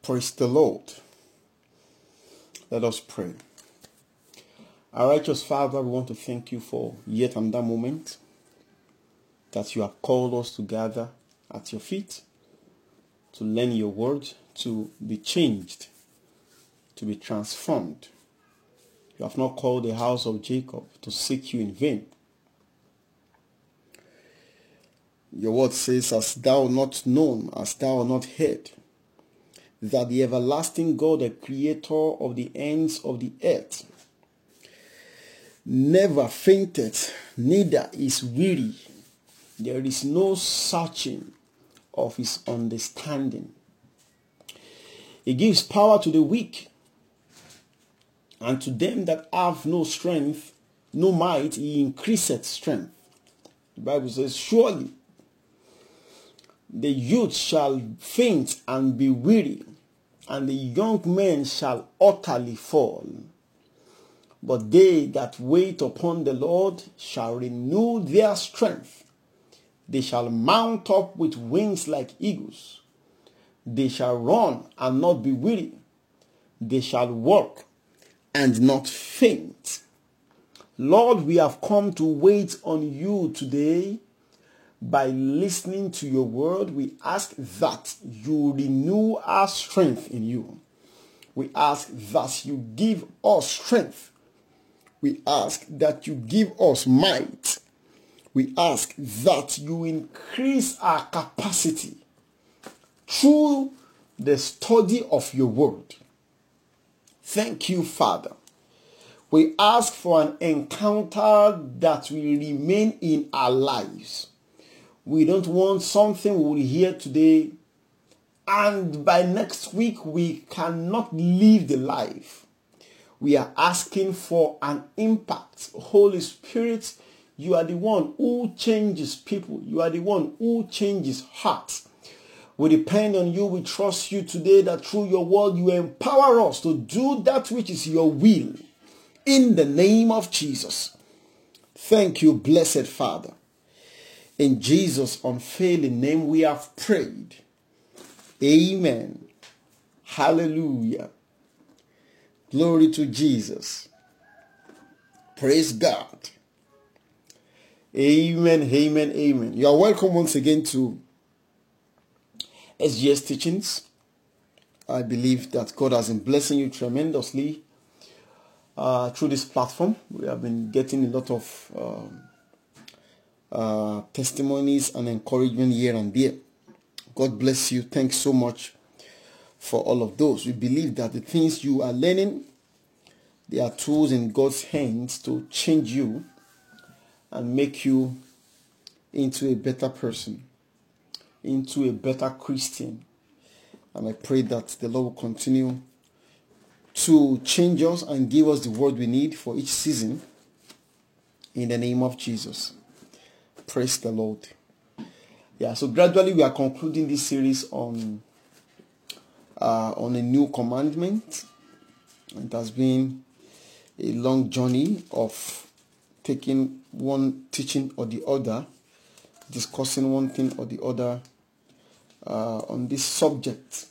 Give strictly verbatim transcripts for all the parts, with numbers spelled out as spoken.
Praise the Lord. Let us pray. Our righteous Father, we want to thank you for yet another moment that you have called us to gather at your feet, to learn your word, to be changed, to be transformed. You have not called the house of Jacob to seek you in vain. Your word says, as thou not known, as thou not heard, that the everlasting God, the creator of the ends of the earth, never fainted, neither is weary. There is no searching of his understanding. He gives power to the weak, and to them that have no strength, no might, he increaseth strength. The Bible says, surely the youth shall faint and be weary, and the young men shall utterly fall. But they that wait upon the Lord shall renew their strength. They shall mount up with wings like eagles. They shall run and not be weary. They shall walk and not faint. Lord, we have come to wait on you today. By listening to your word, we ask that you renew our strength in you. We ask that you give us strength. We ask that you give us might. We ask that you increase our capacity through the study of your word. Thank you, Father. We ask for an encounter that will remain in our lives. We don't want something we will hear today and by next week we cannot live the life. We are asking for an impact. Holy Spirit, you are the one who changes people. You are the one who changes hearts. We depend on you. We trust you today that through your word you empower us to do that which is your will. In the name of Jesus. Thank you, blessed Father. In Jesus' unfailing name we have prayed. Amen. Hallelujah. Glory to Jesus. Praise God. Amen, amen, amen. You are welcome once again to S G S Teachings. I believe that God has been blessing you tremendously uh, through this platform. We have been getting a lot of um, uh, testimonies and encouragement here and there. God bless you. Thanks so much for all of those. We believe that the things you are learning, they are tools in God's hands to change you and make you into a better person, into a better Christian. And I pray that the Lord will continue to change us and give us the word we need for each season. In the name of Jesus. Praise the Lord. Yeah, so gradually we are concluding this series on uh, on a new commandment. It has been a long journey of taking one teaching or the other, discussing one thing or the other uh, on this subject.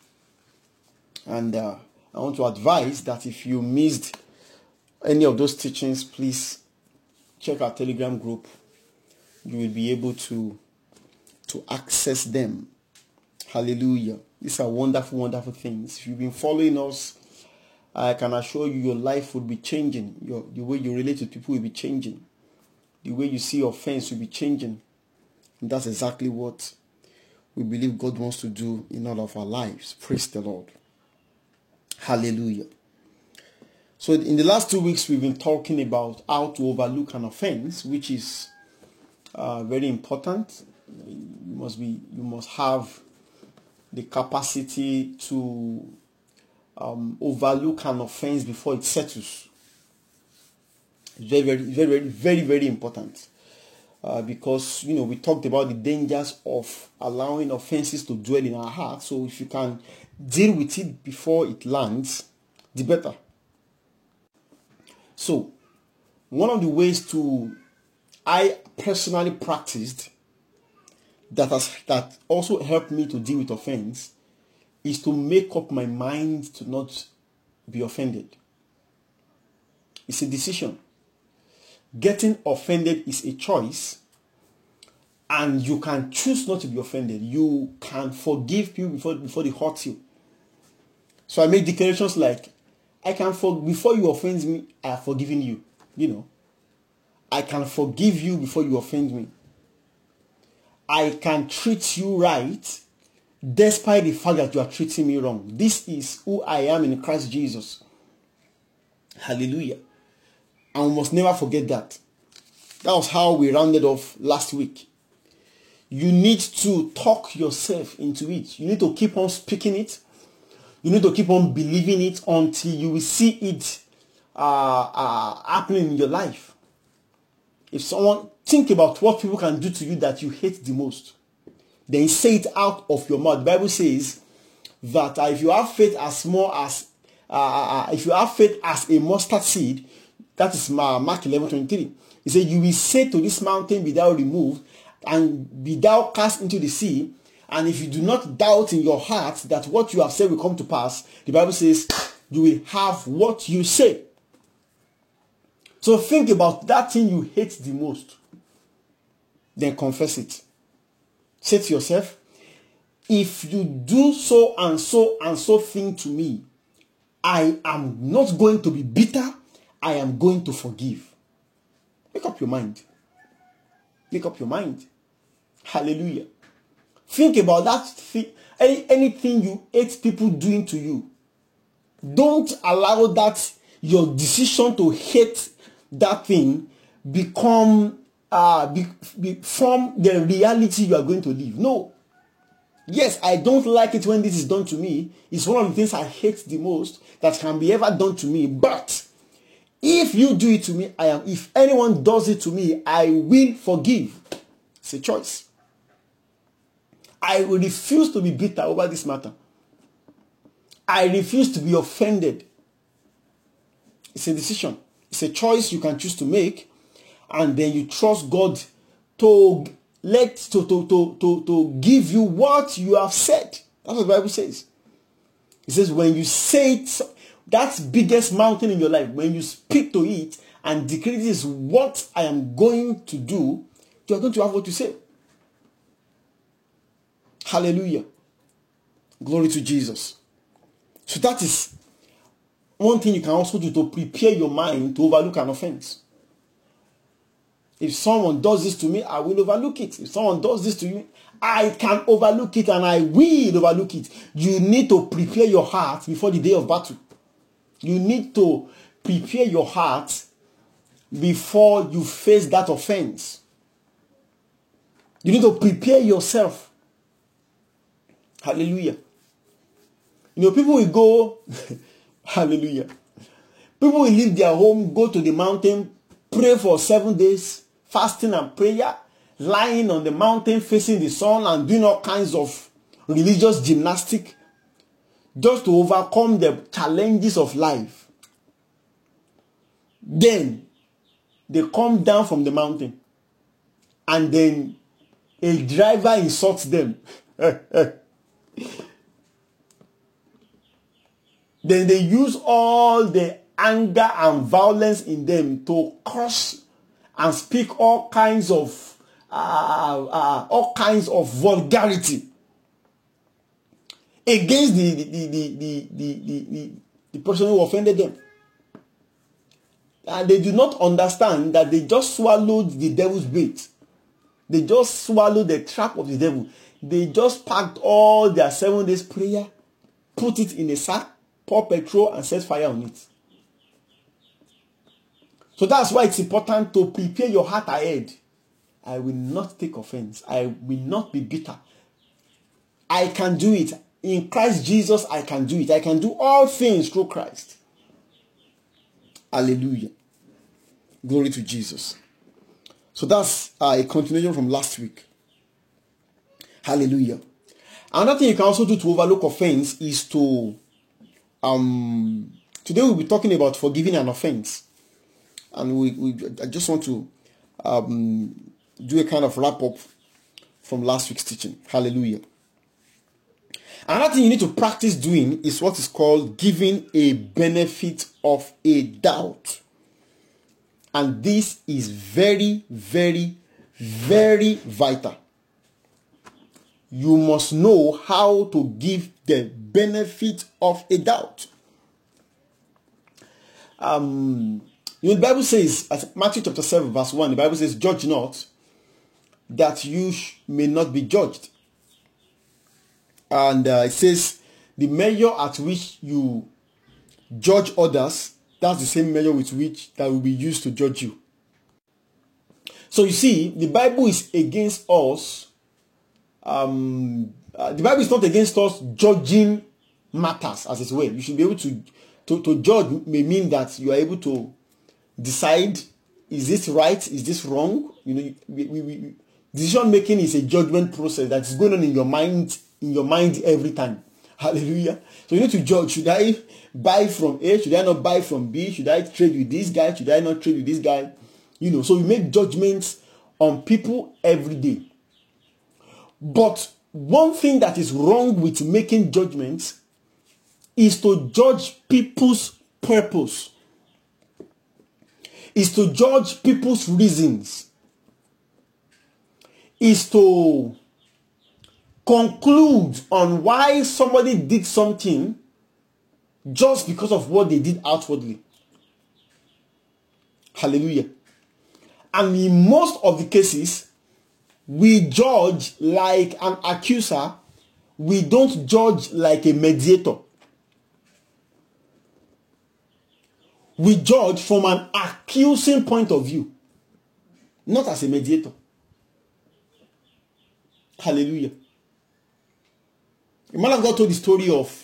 And uh, I want to advise that if you missed any of those teachings, please check our Telegram group. You will be able to to access them. Hallelujah. These are wonderful, wonderful things. If you've been following us, I can assure you your life will be changing. Your, the way you relate to people will be changing. The way you see offense will be changing. And that's exactly what we believe God wants to do in all of our lives. Praise the Lord. Hallelujah. So in the last two weeks, we've been talking about how to overlook an offense, which is uh, very important. You must be, you must have the capacity to um, overlook an offense before it settles. It's very, very, very, very, very, very important. Uh, because, you know, we talked about the dangers of allowing offenses to dwell in our hearts. So if you can deal with it before it lands, the better. So, one of the ways to I personally practiced that has that also helped me to deal with offense is to make up my mind to not be offended. It's a decision. Getting offended is a choice, and you can choose not to be offended. You can forgive people before, before they hurt you. So I make declarations like, I can for before you offend me, I have forgiven you. You know, I can forgive you before you offend me. I can treat you right despite the fact that you are treating me wrong. This is who I am in Christ Jesus. Hallelujah. And we must never forget that. That was how we rounded off last week. You need to talk yourself into it. You need to keep on speaking it. You need to keep on believing it until you will see it uh, uh, happening in your life. If someone, think about what people can do to you that you hate the most. Then say it out of your mouth. The Bible says that uh, if you have faith as small as, uh, uh, if you have faith as a mustard seed, that is Mark eleven twenty-three. He said, you will say to this mountain, be thou removed, and be thou cast into the sea. And if you do not doubt in your heart that what you have said will come to pass, the Bible says, you will have what you say. So think about that thing you hate the most. Then confess it. Say to yourself, if you do so and so and so thing to me, I am not going to be bitter. I am going to forgive. Make up your mind. Make up your mind. Hallelujah. Think about that thing, any, anything you hate people doing to you. Don't allow that your decision to hate that thing become uh, be, be, from the reality you are going to live. No. Yes, I don't like it when this is done to me. It's one of the things I hate the most that can be ever done to me. But if you do it to me, I am. If anyone does it to me, I will forgive. It's a choice. I will refuse to be bitter over this matter. I refuse to be offended. It's a decision. It's a choice you can choose to make, and then you trust God to let to to to to, to give you what you have said. That's what the Bible says. It says when you say it, that's biggest mountain in your life. When you speak to it and decree this is what I am going to do, you are going to have what you say. Hallelujah. Glory to Jesus. So that is one thing you can also do to prepare your mind to overlook an offense. If someone does this to me, I will overlook it. If someone does this to you, I can overlook it and I will overlook it. You need to prepare your heart before the day of battle. You need to prepare your heart before you face that offense. You need to prepare yourself. Hallelujah. You know, people will go, hallelujah. People will leave their home, go to the mountain, pray for seven days, fasting and prayer, lying on the mountain facing the sun and doing all kinds of religious gymnastics just to overcome the challenges of life. Then they come down from the mountain and then a driver insults them. Then they use all the anger and violence in them to curse and speak all kinds of uh, uh, all kinds of vulgarity against the the the the the, the, the, the person who offended them. And they do not understand that they just swallowed the devil's bait. They just swallowed the trap of the devil. They just packed all their seven days prayer, put it in a sack, pour petrol and set fire on it. So that's why it's important to prepare your heart ahead. I will not take offense. I will not be bitter. I can do it. In Christ Jesus, I can do it. I can do all things through Christ. Hallelujah. Glory to Jesus. So that's uh, a continuation from last week. Hallelujah. Another thing you can also do to overlook offense is to um today we'll be talking about forgiving an offense. And we, we I just want to um do a kind of wrap up from last week's teaching. Hallelujah. Another thing you need to practice doing is what is called giving a benefit of a doubt. And this is very, very, very vital. You must know how to give the benefit of a doubt. Um, you know, the Bible says, as Matthew chapter seven, verse one, the Bible says, judge not, that you sh- may not be judged. And uh, it says, the measure at which you judge others, that's the same measure with which that will be used to judge you. So you see, the Bible is against us. Um, uh, the Bible is not against us judging matters as it were. You should be able to, to, to judge may mean that you are able to decide, is this right? Is this wrong? You know, we, we, we, decision making is a judgment process that is going on in your mind, in your mind every time. Hallelujah. So you need to judge. Should I buy from A? Should I not buy from B? Should I trade with this guy? Should I not trade with this guy? You know, so you make judgments on people every day. But one thing that is wrong with making judgments is to judge people's purpose. Is to judge people's reasons. Is to conclude on why somebody did something just because of what they did outwardly. Hallelujah. And in most of the cases, we judge like an accuser. We don't judge like a mediator. We judge from an accusing point of view, not as a mediator. Hallelujah. The man of God told the story of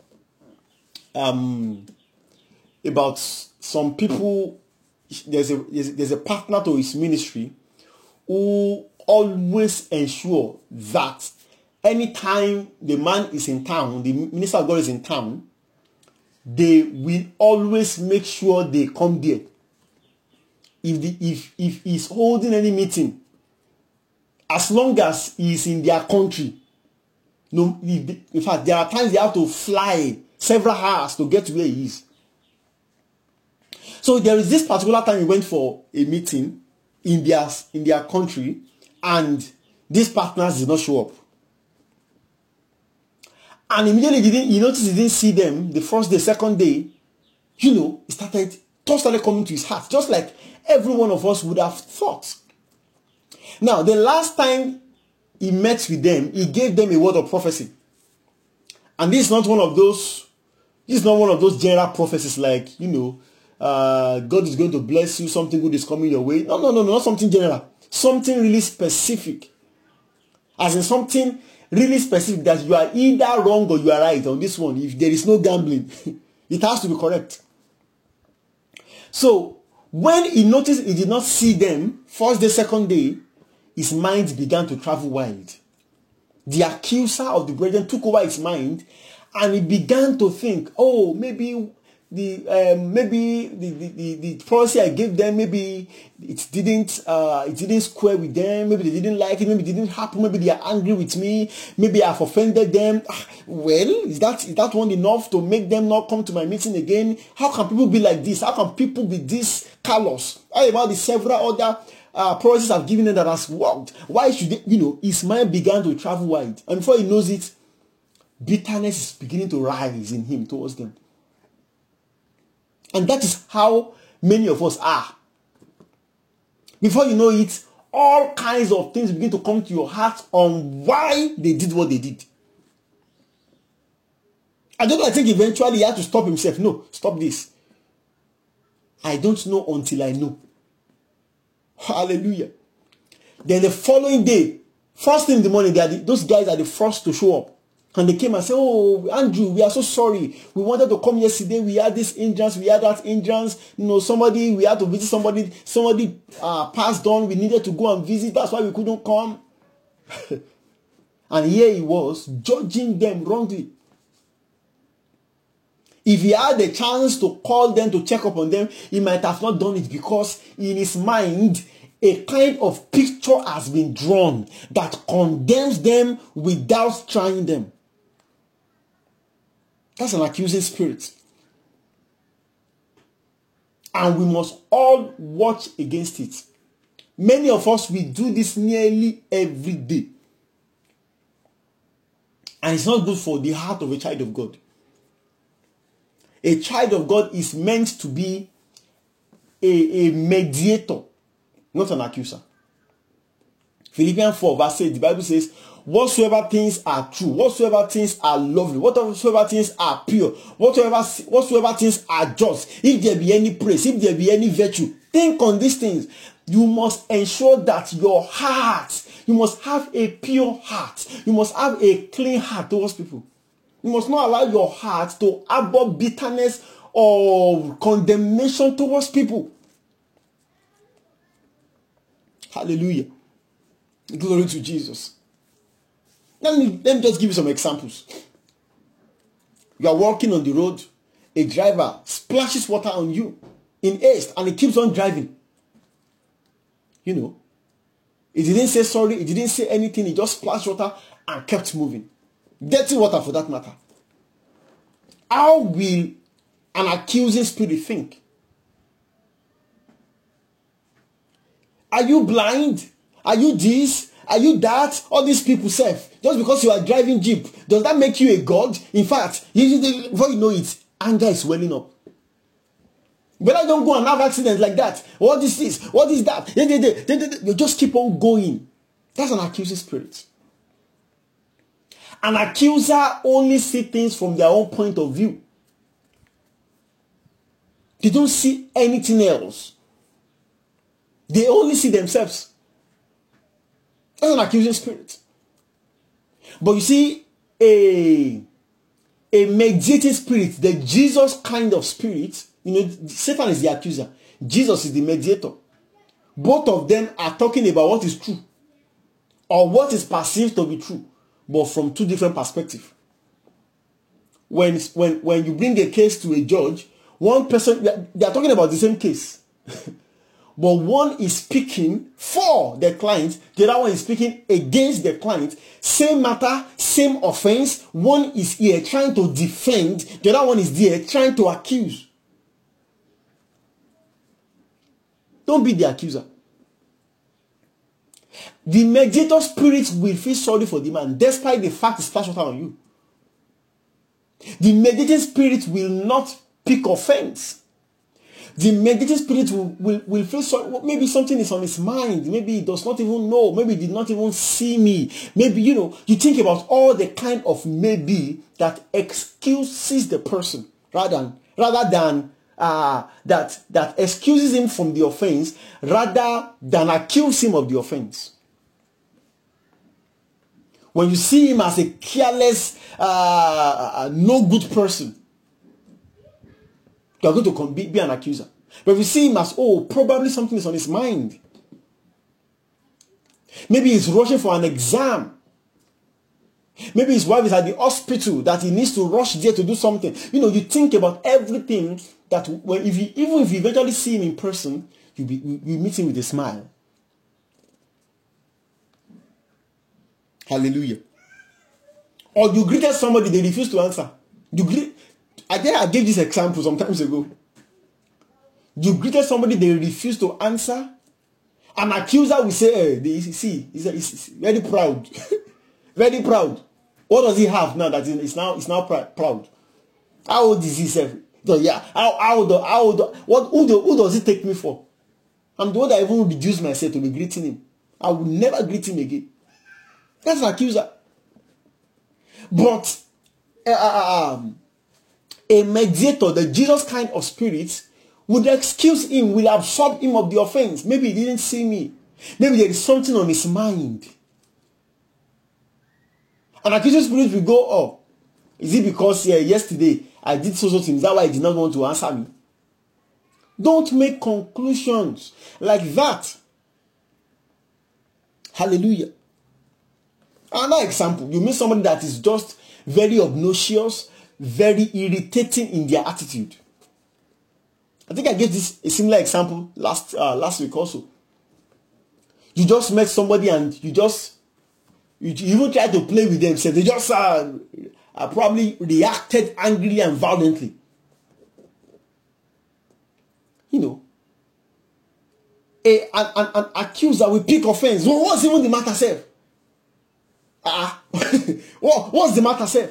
um, about some people. There's a there's a partner to his ministry who always ensure that anytime the man is in town, the minister of God is in town, they will always make sure they come there. If the if if he's holding any meeting, as long as he's in their country, no, in fact, there are times they have to fly several hours to get to where he is. So there is this particular time we went for a meeting in their in their country, and these partners did not show up. And immediately he, didn't, he noticed he didn't see them the first day, second day. You know, he started, thoughts started coming to his heart, just like every one of us would have thought. Now, the last time he met with them, he gave them a word of prophecy. And this is not one of those, this is not one of those general prophecies like, you know, uh, God is going to bless you, something good is coming your way. No, no, no, no, not something general. Something really specific. As in something really specific that you are either wrong or you are right on this one. If there is no gambling, it has to be correct. So, when he noticed he did not see them, first day, second day, his mind began to travel wild. The accuser of the brethren took over his mind, and he began to think, oh, maybe the um, maybe the, the, the, the policy I gave them, maybe it didn't uh, it didn't square with them, maybe they didn't like it, maybe it didn't happen, maybe they are angry with me, maybe I've offended them. Well, is that is that one enough to make them not come to my meeting again? How can people be like this? How can people be this callous? How about the several other uh, promises I've given them that has worked? Why should they, you know, his mind began to travel wide, and before he knows it, bitterness is beginning to rise in him towards them. And that is how many of us are. Before you know it, all kinds of things begin to come to your heart on why they did what they did. I don't know, I think eventually he had to stop himself. No, stop this. I don't know until I know. Hallelujah. Then the following day, first thing in the morning, they are the, those guys are the first to show up. And they came and said, oh, Andrew, we are so sorry. We wanted to come yesterday. We had this hindrance. We had that hindrance. You know, somebody, we had to visit somebody. Somebody uh, passed on. We needed to go and visit. That's why we couldn't come. And here he was, judging them wrongly. If he had the chance to call them, to check up on them, he might have not done it, because in his mind, a kind of picture has been drawn that condemns them without trying them. That's an accusing spirit. And we must all watch against it. Many of us, we do this nearly every day. And it's not good for the heart of a child of God. A child of God is meant to be a, a mediator, not an accuser. Philippians four verse eight, the Bible says, whatsoever things are true, whatsoever things are lovely, whatsoever things are pure, whatsoever, whatsoever things are just, if there be any praise, if there be any virtue, think on these things. You must ensure that your heart, you must have a pure heart. You must have a clean heart towards people. You must not allow your heart to harbor bitterness or condemnation towards people. Hallelujah. Glory to Jesus. Let me, let me just give you some examples. You are walking on the road. A driver splashes water on you in haste and he keeps on driving. You know, he didn't say sorry. He didn't say anything. He just splashed water and kept moving. Dirty water for that matter. How will an accusing spirit think? Are you blind? Are you this? Are you that? All these people say, just because you are driving Jeep, does that make you a god? In fact, you, before you know it, anger is welling up. Better don't go and have accidents like that. What is this? What is that? You just keep on going. That's an accusing spirit. An accuser only sees things from their own point of view. They don't see anything else. They only see themselves. That's an accusing spirit. But you see, a, a mediating spirit, the Jesus kind of spirit, you know, Satan is the accuser. Jesus is the mediator. Both of them are talking about what is true or what is perceived to be true, but from two different perspectives. When, when, when you bring a case to a judge, one person, they are talking about the same case. But one is speaking for the client, the other one is speaking against the client. Same matter, same offense. One is here trying to defend, the other one is there trying to accuse. Don't be the accuser. The mediator spirit will feel sorry for the man, despite the fact he splashed water on you. The mediating spirit will not pick offense. The mediating spirit will, will, will feel sorry. Maybe something is on his mind. Maybe he does not even know. Maybe he did not even see me. Maybe, you know, you think about all the kind of maybe that excuses the person rather than, rather than uh, that, that excuses him from the offense rather than accuse him of the offense. When you see him as a careless, uh, no good person, you are going to be, be an accuser. But if you see him as, oh, probably something is on his mind. Maybe he's rushing for an exam. Maybe his wife is at the hospital that he needs to rush there to do something. You know, you think about everything that when if you, even if you eventually see him in person, you be you meet him with a smile. Hallelujah. Or you greeted somebody, they refuse to answer. You greet, I think I gave this example some times ago. You greeted somebody, they refuse to answer. An accuser will say, hey, they, see, he's, he's very proud. Very proud. What does he have now that he's now, he's now proud? How old is he? So, yeah, how, how old, how old, what, who, do, who does he take me for? I'm the one that even reduced myself to be greeting him. I will never greet him again. That's an accuser. But uh, um, a mediator, the Jesus kind of spirit, would excuse him, will absorb him of the offense. Maybe he didn't see me. Maybe there is something on his mind. An accusing spirit will go, oh, is it because yeah, yesterday I did so so things, that why he did not want to answer me? Don't make conclusions like that. Hallelujah. Another example, you meet somebody that is just very obnoxious, very irritating in their attitude. I think I gave this a similar example last uh, last week also. You just met somebody and you just you, you even try to play with them. So they just uh, uh, probably reacted angrily and violently. You know, a, an, an, an accuser will pick offense. Well, what's even the matter, self? Ah, uh, what, what's the matter, self?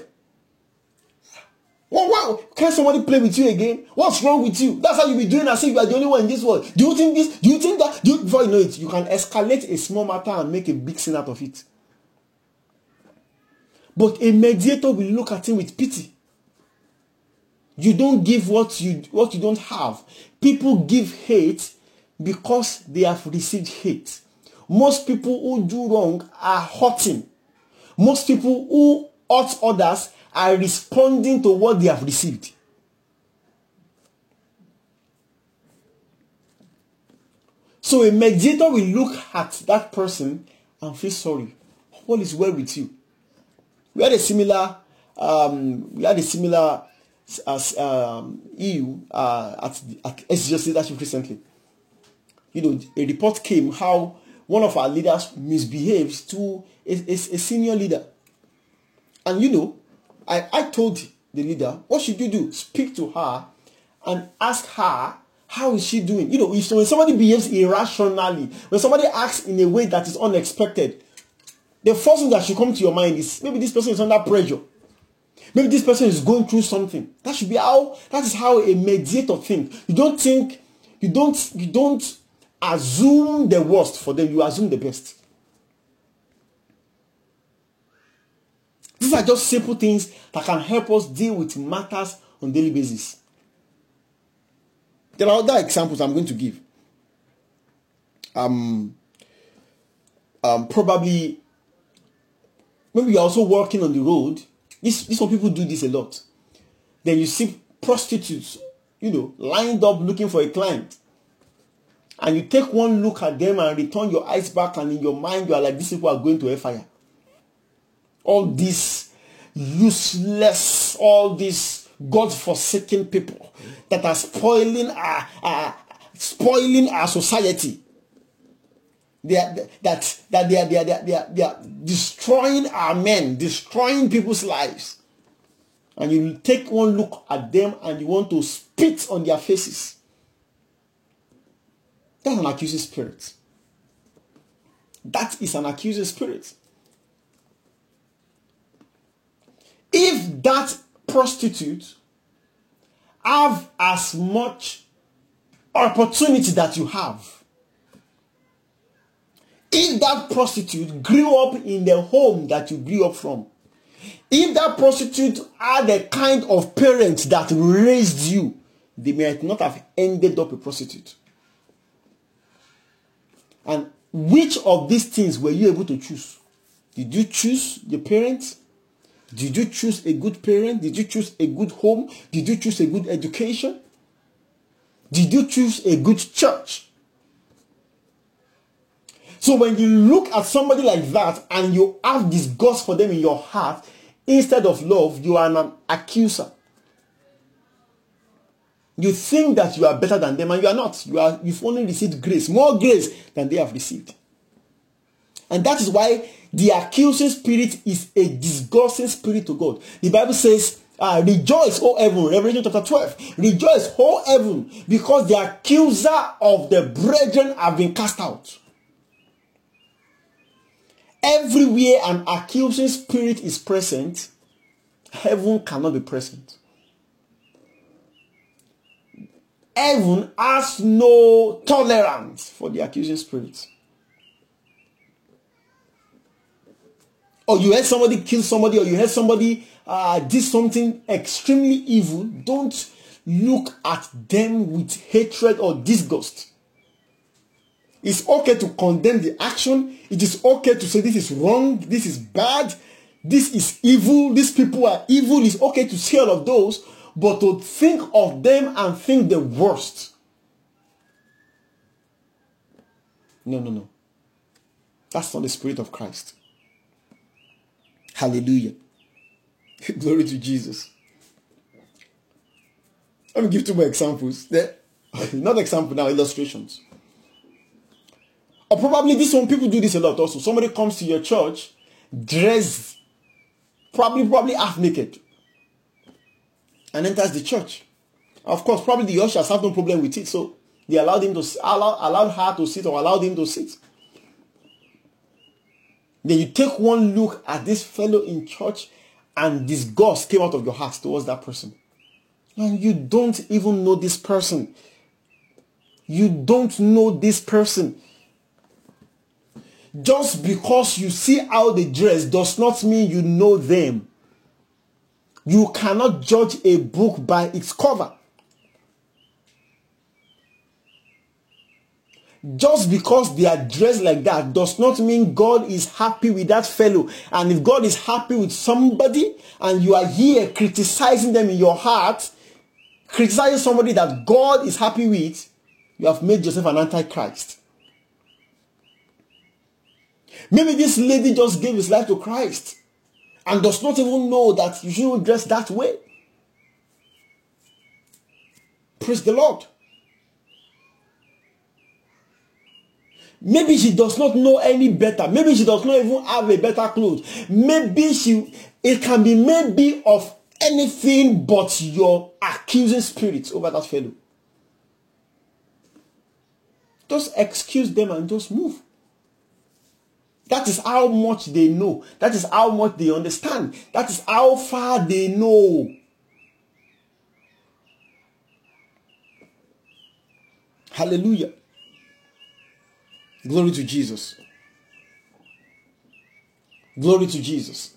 Well, wow, can somebody play with you again? What's wrong with you? That's how you be doing as if you are the only one in this world. Do you think this? Do you think that? Do you, before you know it, you can escalate a small matter and make a big sin out of it. But a mediator will look at him with pity. You don't give what you what you don't have. People give hate because they have received hate. Most people who do wrong are hurting. Most people who hurt others are responding to what they have received. So a mediator will look at that person and feel sorry. All is well with you. We had a similar, um, we had a similar as um, E U uh, at, at S G S leadership recently. You know, a report came how one of our leaders misbehaves to a, a, a senior leader. And you know, I, I told the leader, what should you do? Speak to her and ask her, how is she doing? You know, if when somebody behaves irrationally, when somebody acts in a way that is unexpected, the first thing that should come to your mind is, maybe this person is under pressure. Maybe this person is going through something. That should be how, that is how a mediator thinks. You don't think, you don't, you don't assume the worst for them, you assume the best. These are just simple things that can help us deal with matters on a daily basis. There are other examples I'm going to give. Um, um, probably, maybe you're also working on the road. This, this some people do this a lot. Then you see prostitutes, you know, lined up looking for a client. And you take one look at them and return your eyes back, and in your mind you are like, these people are going to a fire. All these useless, all these God-forsaken people that are spoiling our, our spoiling our society. They are, that that they are, they are, they are, they are, they are destroying our men, destroying people's lives. And you take one look at them and you want to spit on their faces. That's an accusing spirit. That is an accusing spirit. If that prostitute have as much opportunity that you have, if that prostitute grew up in the home that you grew up from, if that prostitute had the kind of parents that raised you, they might not have ended up a prostitute. And which of these things were you able to choose? Did you choose the parents? Did you choose a good parent? Did you choose a good home? Did you choose a good education? Did you choose a good church? So when you look at somebody like that and you have disgust for them in your heart, instead of love, you are an accuser. You think that you are better than them, and you are not. You are, you've only received grace, more grace than they have received. And that is why the accusing spirit is a disgusting spirit to God. The Bible says, uh, rejoice, O heaven, Revelation chapter twelve. Rejoice, O heaven, because the accuser of the brethren have been cast out. Everywhere an accusing spirit is present, heaven cannot be present. Heaven has no tolerance for the accusing spirit. Or you heard somebody kill somebody, or you heard somebody uh, did something extremely evil, don't look at them with hatred or disgust. It's okay to condemn the action. It is okay to say this is wrong, this is bad, this is evil, these people are evil. It's okay to say all of those, but to think of them and think the worst. No, no, no. That's not the spirit of Christ. Hallelujah. Glory to Jesus. Let me give two more examples. There, not example now, illustrations. Or probably this one, people do this a lot also. Somebody comes to your church dressed probably, probably half naked, and enters the church. Of course, probably the ushers have no problem with it, so they allowed him to allow, allowed her to sit or allowed him to sit. Then you take one look at this fellow in church, and disgust came out of your heart towards that person. And you don't even know this person. You don't know this person. Just because you see how they dress does not mean you know them. You cannot judge a book by its cover. Just because they are dressed like that does not mean God is happy with that fellow. And if God is happy with somebody and you are here criticizing them in your heart, criticizing somebody that God is happy with, you have made yourself an antichrist. Maybe this lady just gave his life to Christ and does not even know that you shouldn't dress that way. Praise the Lord. Maybe she does not know any better. Maybe she does not even have a better clothes. Maybe she, it can be maybe of anything but your accusing spirit over that fellow. Just excuse them and just move. That is how much they know. That is how much they understand. That is how far they know. Hallelujah. Glory to Jesus. Glory to Jesus.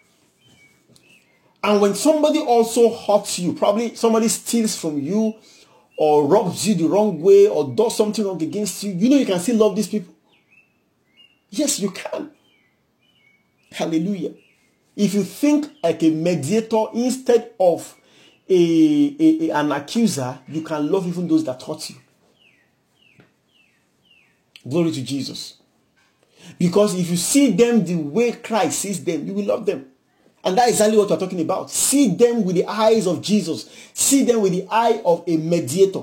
And when somebody also hurts you, probably somebody steals from you or robs you the wrong way or does something wrong against you, you know you can still love these people. Yes, you can. Hallelujah. If you think like a mediator instead of a, a, a an accuser, you can love even those that hurt you. Glory to Jesus. Because if you see them the way Christ sees them, you will love them. And that is exactly what we're talking about. See them with the eyes of Jesus. See them with the eye of a mediator.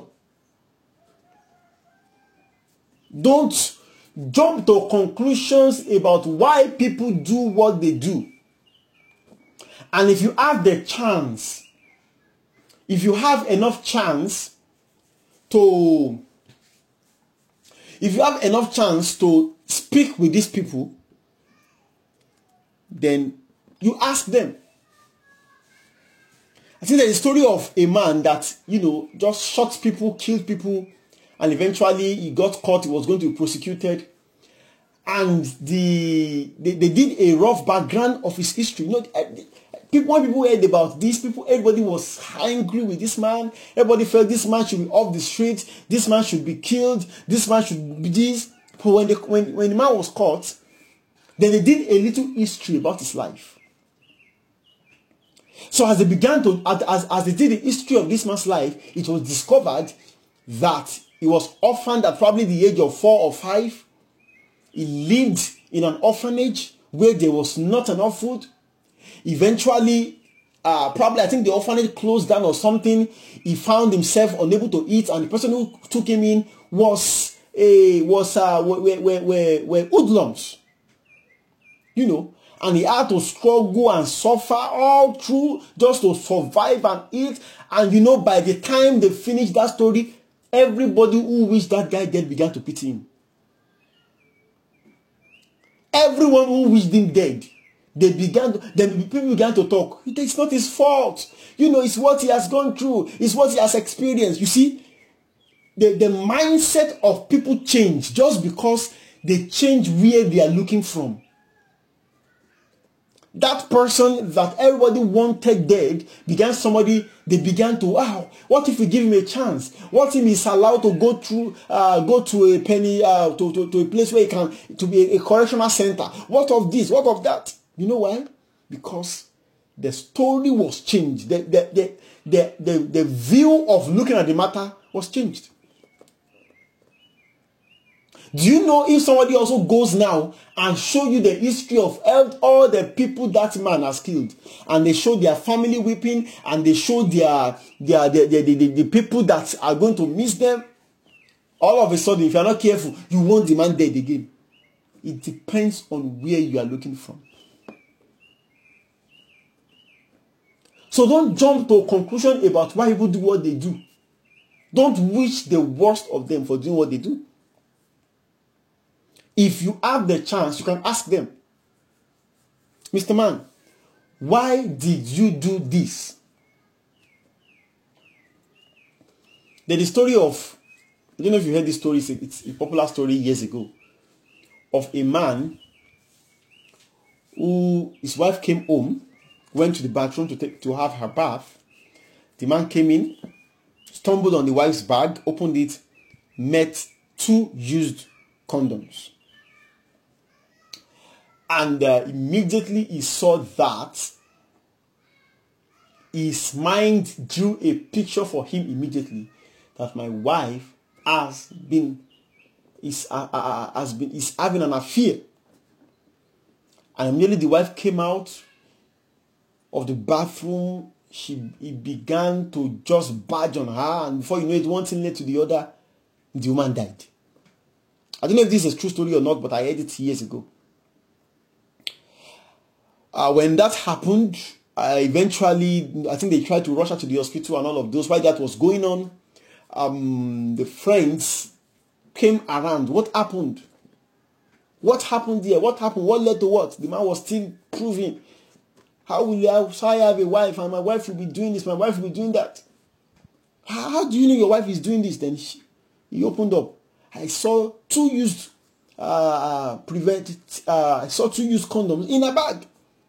Don't jump to conclusions about why people do what they do. And if you have the chance, if you have enough chance to, if you have enough chance to speak with these people, then you ask them. I think there's a story of a man that, you know, just shot people, killed people, and eventually he got caught, he was going to be prosecuted. And the they, they did a rough background of his history. You know, people, when people heard about this, people, everybody was angry with this man. Everybody felt this man should be off the street. This man should be killed. This man should be this. But when the, when, when the man was caught, then they did a little history about his life. So as they began to, as, as they did the history of this man's life, it was discovered that he was orphaned at probably the age of four or five. He lived in an orphanage where there was not enough food. Eventually, uh, probably I think the orphanage closed down or something. He found himself unable to eat, and the person who took him in was a was uh, were, were, were, were hoodlums. You know, and he had to struggle and suffer all through just to survive and eat. And you know, by the time they finished that story, everybody who wished that guy dead began to pity him. Everyone who wished him dead, they began to, then people began to talk. It's not his fault. You know, it's what he has gone through. It's what he has experienced. You see, the, the mindset of people change just because they change where they are looking from. That person that everybody wanted dead began somebody, they began to, wow, what if we give him a chance? What if he's allowed to go through, uh, go to a penny, uh, to, to, to a place where he can, to be a, a correctional center? What of this? What of that? You know why? Because the story was changed. The, the, the, the, the, the view of looking at the matter was changed. Do you know if somebody also goes now and show you the history of all the people that man has killed, and they show their family weeping, and they show their, their, their, their, the, the, the people that are going to miss them, all of a sudden, if you're not careful, you won't demand dead again. It depends on where you are looking from. So don't jump to a conclusion about why people do what they do. Don't wish the worst of them for doing what they do. If you have the chance, you can ask them, Mister Man, why did you do this? There's the story of, I don't know if you heard this story, it's a popular story years ago, of a man who, his wife came home, went to the bathroom to take to have her bath. The man came in, stumbled on the wife's bag, opened it, met two used condoms. And uh, immediately he saw that, his mind drew a picture for him immediately that my wife has been is uh, uh, has been is having an affair. And immediately the wife came out of the bathroom. She he began to just badge on her, and before you know it, one thing led to the other. The woman died. I don't know if this is a true story or not, but I heard it years ago. Uh, when that happened, uh, eventually, I think they tried to rush her to the hospital and all of those. While that was going on, um, the friends came around. What happened? What happened there? What happened? What led to what? The man was still proving. How will I, so I have a wife and my wife will be doing this, my wife will be doing that. How, how do you know your wife is doing this? Then she, he opened up. I saw two used uh, prevent. Uh, I saw two used condoms in a bag.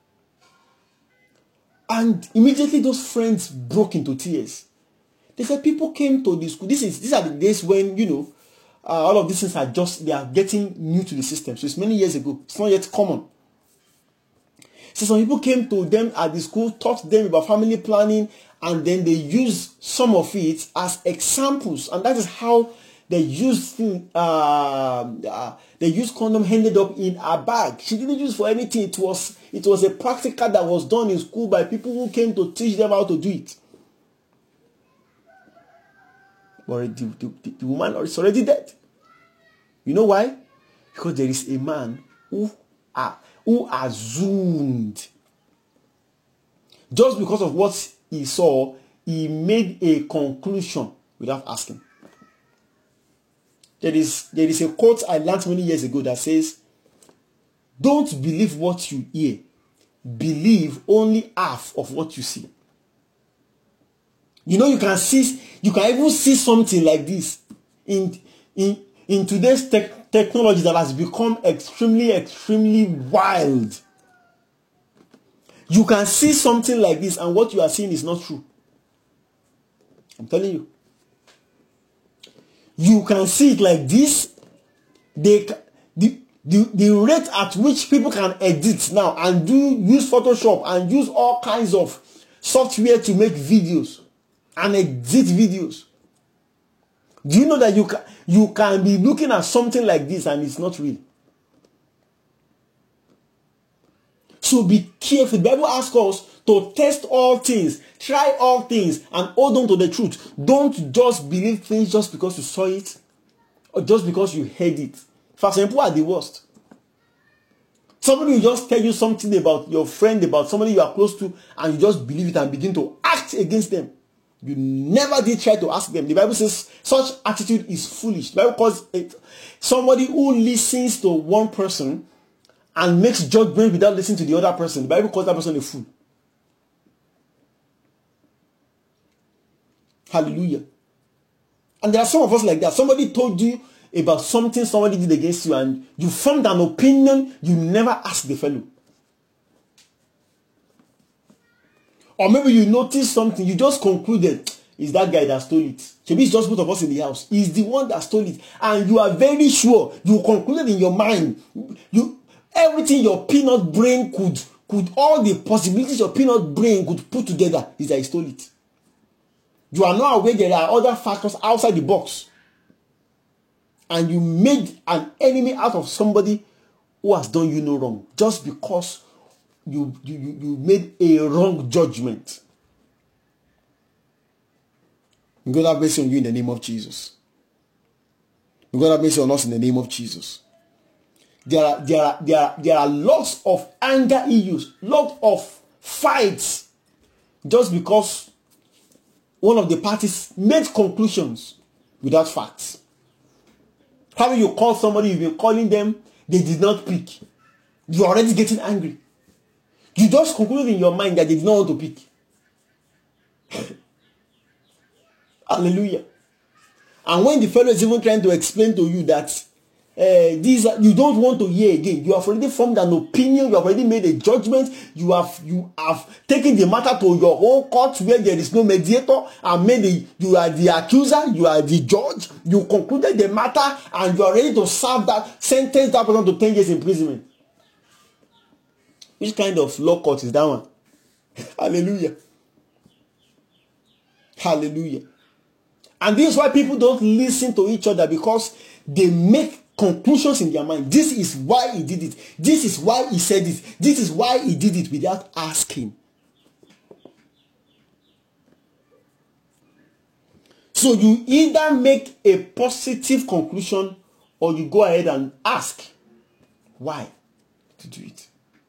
And immediately those friends broke into tears. They said people came to the school. This is these are the days when, you know, uh, all of these things are just, they are getting new to the system. So it's many years ago. It's not yet common. So some people came to them at the school, taught them about family planning, and then they used some of it as examples. And that is how they used thing, uh, uh, they used condom ended up in a bag. She didn't use for anything. It was it was a practical that was done in school by people who came to teach them how to do it. But the, the, the woman is already dead. You know why? Because there is a man who uh, who assumed, just because of what he saw, he made a conclusion without asking. There is, there is a quote I learned many years ago that says, don't believe what you hear. Believe only half of what you see. You know, you can see, you can even see something like this in, in, in today's tech, technology that has become extremely, extremely wild. You can see something like this and what you are seeing is not true. I'm telling you. You can see it like this. They, the, the, the rate at which people can edit now and do use Photoshop and use all kinds of software to make videos and edit videos. Do you know that you can, you can be looking at something like this and it's not real? So be careful. The Bible asks us to test all things, try all things, and hold on to the truth. Don't just believe things just because you saw it or just because you heard it. For example, are the worst. Somebody will just tell you something about your friend, about somebody you are close to, and you just believe it and begin to act against them. You never did try to ask them. The Bible says such attitude is foolish. The Bible calls it somebody who listens to one person and makes judgment without listening to the other person. The Bible calls that person a fool. Hallelujah. And there are some of us like that. Somebody told you about something somebody did against you and you formed an opinion, you never asked the fellow. Or maybe you noticed something, you just concluded, it's that guy that stole it. Maybe it's just both of us in the house. He's the one that stole it. And you are very sure, you concluded in your mind, you everything your peanut brain could, could all the possibilities your peanut brain could put together is that he stole it. You are not aware there are other factors outside the box. And you made an enemy out of somebody who has done you no wrong. Just because you, you, you made a wrong judgment. May God have mercy on you in the name of Jesus. May God have mercy on us in the name of Jesus. There are, there are, there are, there are lots of anger issues, lots of fights just because one of the parties made conclusions without facts. How you call somebody, you've been calling them, they did not pick. You're already getting angry. You just conclude in your mind that they did not want to pick. Hallelujah. And when the fellow is even trying to explain to you that uh, these are, you don't want to hear again, you have already formed an opinion, you have already made a judgment, you have you have taken the matter to your own court where there is no mediator, and made the, you are the accuser, you are the judge, you concluded the matter, and you are ready to serve that, sentence that person to ten years imprisonment. Which kind of law court is that one? Hallelujah. Hallelujah. And this is why people don't listen to each other, because they make conclusions in their mind. This is why he did it. This is why he said it. This is why he did it, without asking. So you either make a positive conclusion or you go ahead and ask why to do it.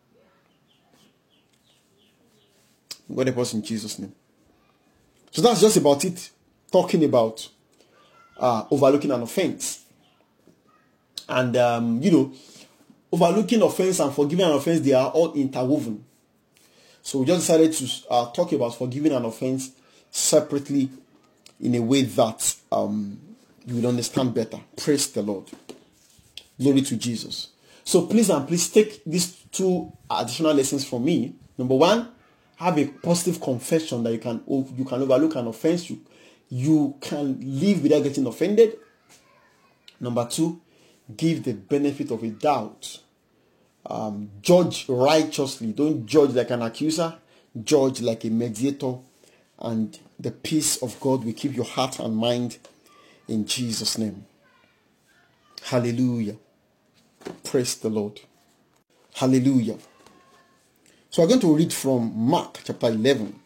God help us in Jesus' name. So that's just about it. Talking about uh, overlooking an offense. And, um, you know, overlooking offense and forgiving an offense, they are all interwoven. So we just decided to uh, talk about forgiving an offense separately in a way that um, you will understand better. Praise the Lord. Glory to Jesus. So please and please take these two additional lessons from me. Number one, have a positive confession that you can you can overlook an offense. You, you can live without getting offended. Number two, give the benefit of a doubt. Um, judge righteously. Don't judge like an accuser. Judge like a mediator. And the peace of God will keep your heart and mind in Jesus' name. Hallelujah. Praise the Lord. Hallelujah. So I'm going to read from Mark chapter eleven.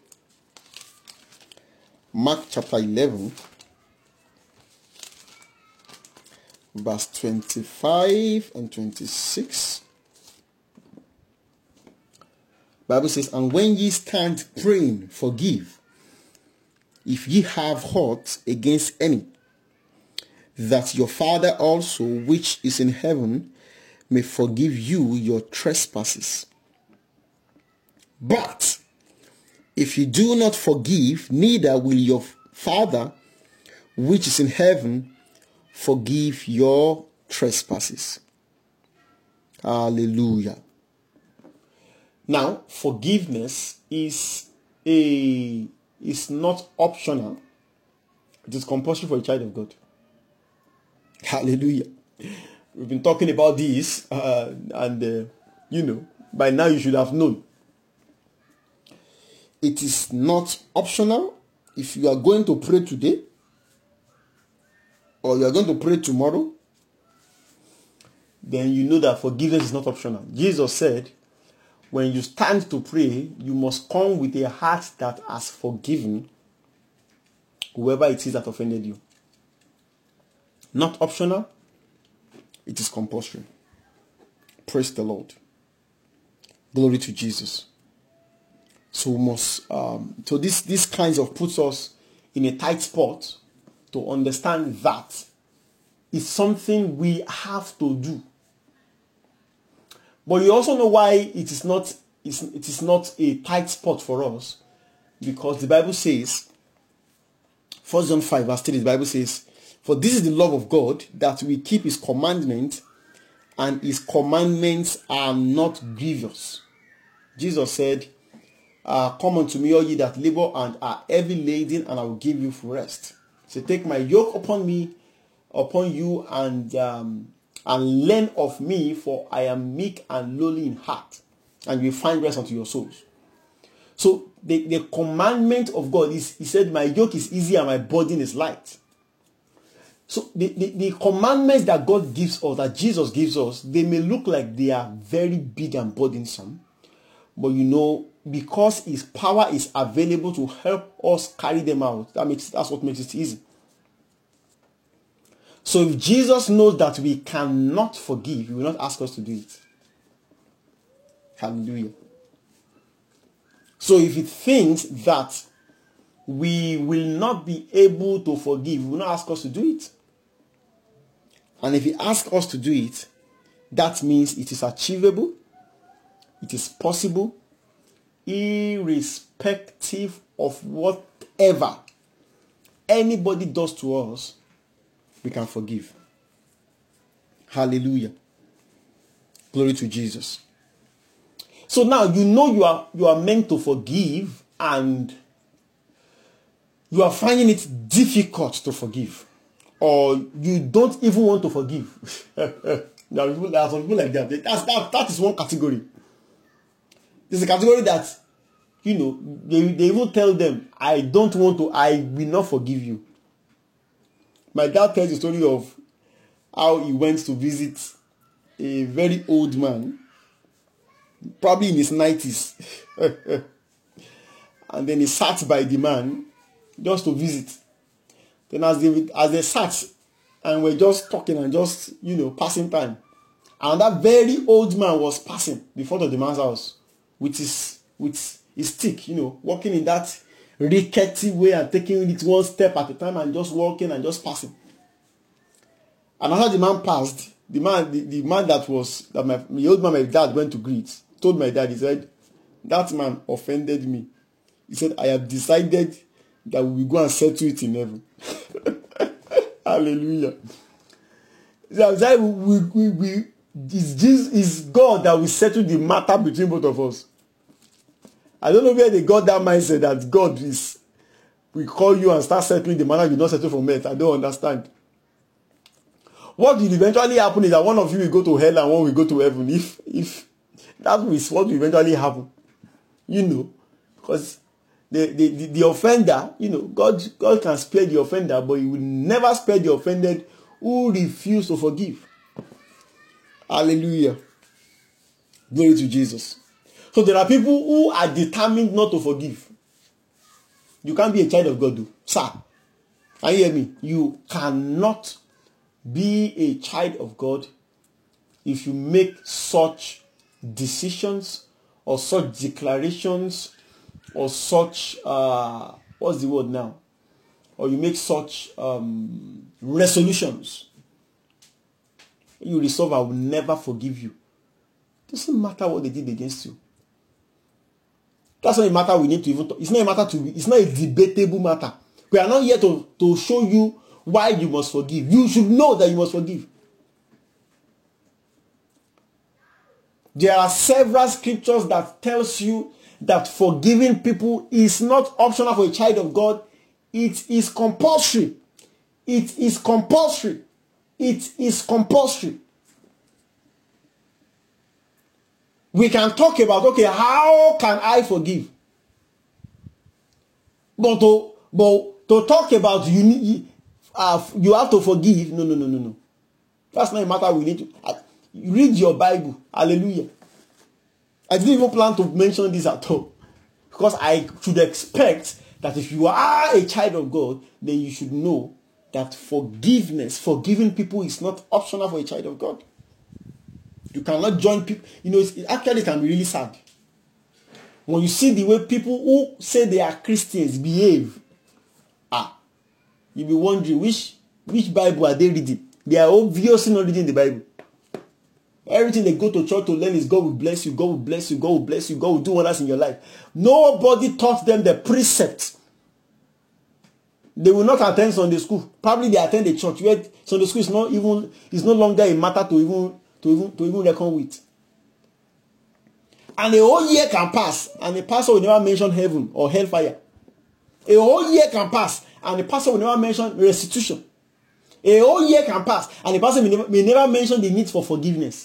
Mark chapter eleven. Verse twenty-five and twenty-six. Bible says, and when ye stand praying, forgive, if ye have aught against any, that your Father also, which is in heaven, may forgive you your trespasses. But if you do not forgive, neither will your Father, which is in heaven, forgive your trespasses. Hallelujah. Now, forgiveness is a is not optional. It is compulsory for a child of God. Hallelujah. We've been talking about this, uh, and uh, you know, by now you should have known. It is not optional. If you are going to pray today, or you are going to pray tomorrow, then you know that forgiveness is not optional. Jesus said, when you stand to pray, you must come with a heart that has forgiven whoever it is that offended you. Not optional, it is compulsory. Praise the Lord. Glory to Jesus. So we must, um, so this, this kinds of puts us in a tight spot to understand that it's something we have to do. But you also know why it is not, it's, it is not a tight spot for us. Because the Bible says, First John five verse three, the Bible says, for this is the love of God, that we keep his commandments, and his commandments are not grievous. Jesus said, uh, come unto me, all ye that labor and are heavy laden, and I will give you rest. So take my yoke upon me, upon you, and um, and learn of me, for I am meek and lowly in heart, and you will find rest unto your souls. So the, the commandment of God is, he said, my yoke is easy and my burden is light. So the, the, the commandments that God gives us, that Jesus gives us, they may look like they are very big and burdensome, but you know, because his power is available to help us carry them out, that makes that's what makes it easy. So if Jesus knows that we cannot forgive, he will not ask us to do it. Hallelujah. So if it thinks that we will not be able to forgive, it will not ask us to do it. And if it asks us to do it, that means it is achievable, it is possible, irrespective of whatever anybody does to us, we can forgive. Hallelujah. Glory to Jesus. So now you know you are you are meant to forgive, and you are finding it difficult to forgive, or you don't even want to forgive. There are, people, there are some people like that. That's, that. That is one category. There's a category that, you know, they, they even tell them, I don't want to, I will not forgive you. My dad tells the story of how he went to visit a very old man, probably in his nineties. And then he sat by the man just to visit. Then as they, as they sat and were just talking and just, you know, passing time, and that very old man was passing before the man's house with his, with his stick, you know, walking in that rickety way and taking it one step at a time and just walking and just passing. And after the man passed, the man, the, the man that was, that my, the old man my dad went to greet, told my dad, he said, that man offended me. He said, I have decided that we will go and settle it in heaven. Hallelujah. So we, we, we, it's, Jesus, it's God that will settle the matter between both of us. I don't know where they got that mindset that God is, we call you and start settling the matter you not settle from earth. I don't understand. What will eventually happen is that one of you will go to hell and one will go to heaven. If if that is what will eventually happen, you know, because the, the, the, the offender, you know, God God can spare the offender, but He will never spare the offended who refuse to forgive. Hallelujah. Glory to Jesus. So there are people who are determined not to forgive. You can't be a child of God, though. Sir, can you hear me? You cannot be a child of God if you make such decisions or such declarations or such, uh, what's the word now? Or you make such um, resolutions. You resolve, I will never forgive you. It doesn't matter what they did against you. That's not a matter we need to even talk. It's not a matter to, it's not a debatable matter. We are not here to, to show you why you must forgive. You should know that you must forgive. There are several scriptures that tells you that forgiving people is not optional for a child of God. It is compulsory. It is compulsory. It is compulsory. We can talk about, okay, how can I forgive? But to, but to talk about you need, uh, you have to forgive. No, no, no, no, no. That's not a matter we need to. Uh, read your Bible. Hallelujah. I didn't even plan to mention this at all. Because I should expect that if you are a child of God, then you should know that forgiveness, forgiving people is not optional for a child of God. You cannot join people. You know, it actually can be really sad. When you see the way people who say they are Christians behave, ah, you'll be wondering which, which Bible are they reading? They are obviously not reading the Bible. Everything they go to church to learn is God will bless you, God will bless you, God will bless you, God will do wonders in your life. Nobody taught them the precepts. They will not attend Sunday school. Probably they attend a church where Sunday school is not even is no longer a matter to even to even to even reckon with. And a whole year can pass, and the pastor will never mention heaven or hellfire. A whole year can pass, and the pastor will never mention restitution. A whole year can pass, and the pastor may never, may never mention the need for forgiveness.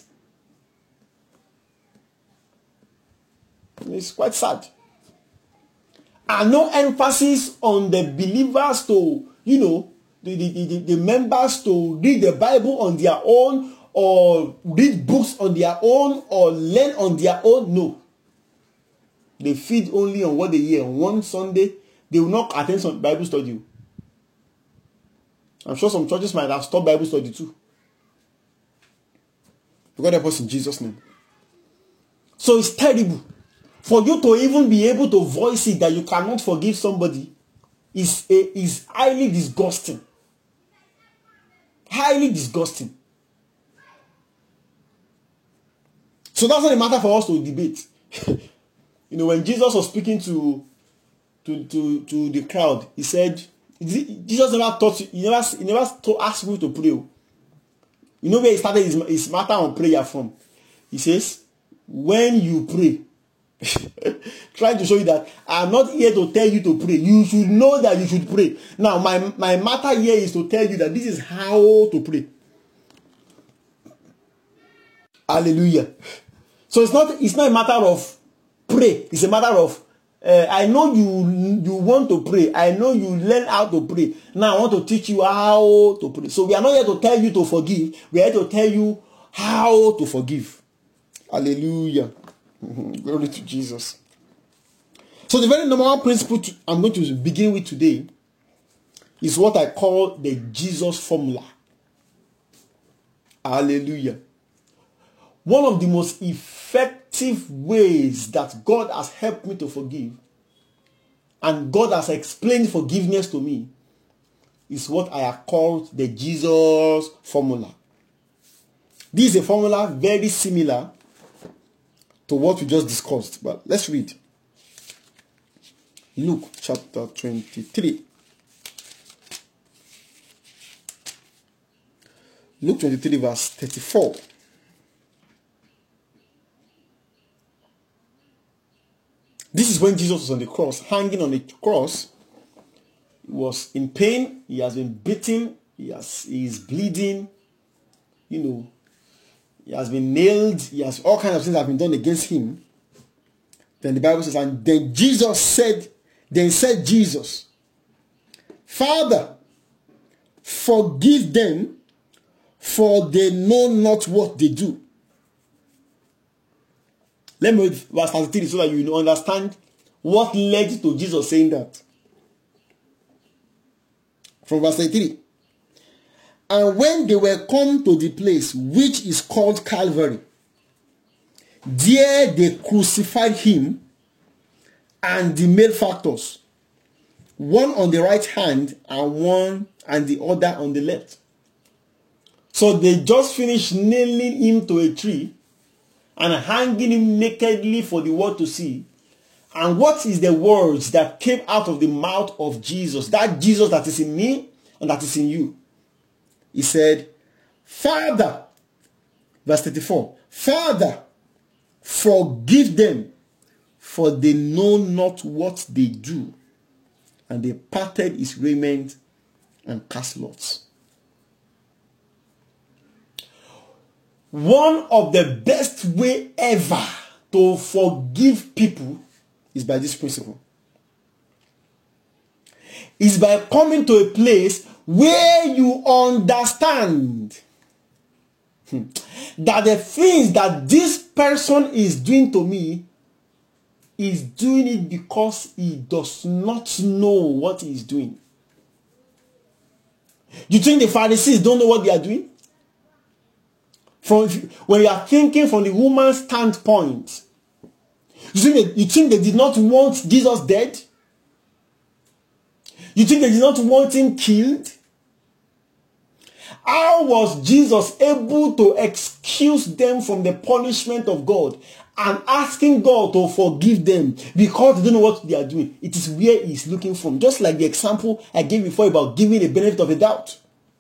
It's quite sad. And no emphasis on the believers to, you know, the, the, the, the members to read the Bible on their own, or read books on their own, or learn on their own. No. They feed only on what they hear. On one Sunday, they will not attend some Bible study. I'm sure some churches might have stopped Bible study too. God help us in Jesus' name. So it's terrible. For you to even be able to voice it that you cannot forgive somebody is, a, is highly disgusting. Highly disgusting. So that's not a matter for us to debate. You know, when Jesus was speaking to, to, to, to the crowd, he said, Jesus never taught you, he never, he never taught, asked you to pray. You know where he started his, his matter on prayer from? He says, when you pray, trying to show you that I'm not here to tell you to pray. You should know that you should pray. Now, my, my matter here is to tell you that this is how to pray. Hallelujah. So it's not, it's not a matter of pray. It's a matter of, uh, I know you, you want to pray. I know you learn how to pray. Now I want to teach you how to pray. So we are not here to tell you to forgive. We are here to tell you how to forgive. Hallelujah. Glory to Jesus. So the very number one principle to, I'm going to begin with today is what I call the Jesus formula. Hallelujah. One of the most effective ways that God has helped me to forgive, and God has explained forgiveness to me, is what I have called the Jesus formula. This is a formula very similar to what we just discussed. But let's read. Luke chapter twenty-three. Luke twenty-three verse thirty-four. This is when Jesus was on the cross, hanging on the cross. He was in pain. He has been beaten. He, has, he is bleeding. You know, he has been nailed. He has all kinds of things that have been done against him. Then the Bible says, and then Jesus said, then said Jesus, Father, forgive them, for they know not what they do. Let me read verse thirty-three so that you understand what led to Jesus saying that. From verse thirty-three. And when they were come to the place which is called Calvary, there they crucified him and the malefactors, one on the right hand and one and the other on the left. So they just finished nailing him to a tree and hanging him nakedly for the world to see. And what is the words that came out of the mouth of Jesus? That Jesus that is in me and that is in you. He said, Father, verse thirty-four, Father, forgive them, for they know not what they do. And they parted his raiment and cast lots. One of the best way ever to forgive people is by this principle. Is by coming to a place where you understand that the things that this person is doing to me is doing it because he does not know what he is doing. You think the Pharisees don't know what they are doing? From when you are thinking from the woman's standpoint, you think, that, you think they did not want Jesus dead? You think they did not want him killed? How was Jesus able to excuse them from the punishment of God and asking God to forgive them because they don't know what they are doing? It is where he's looking from. Just like the example I gave before about giving a benefit of a doubt.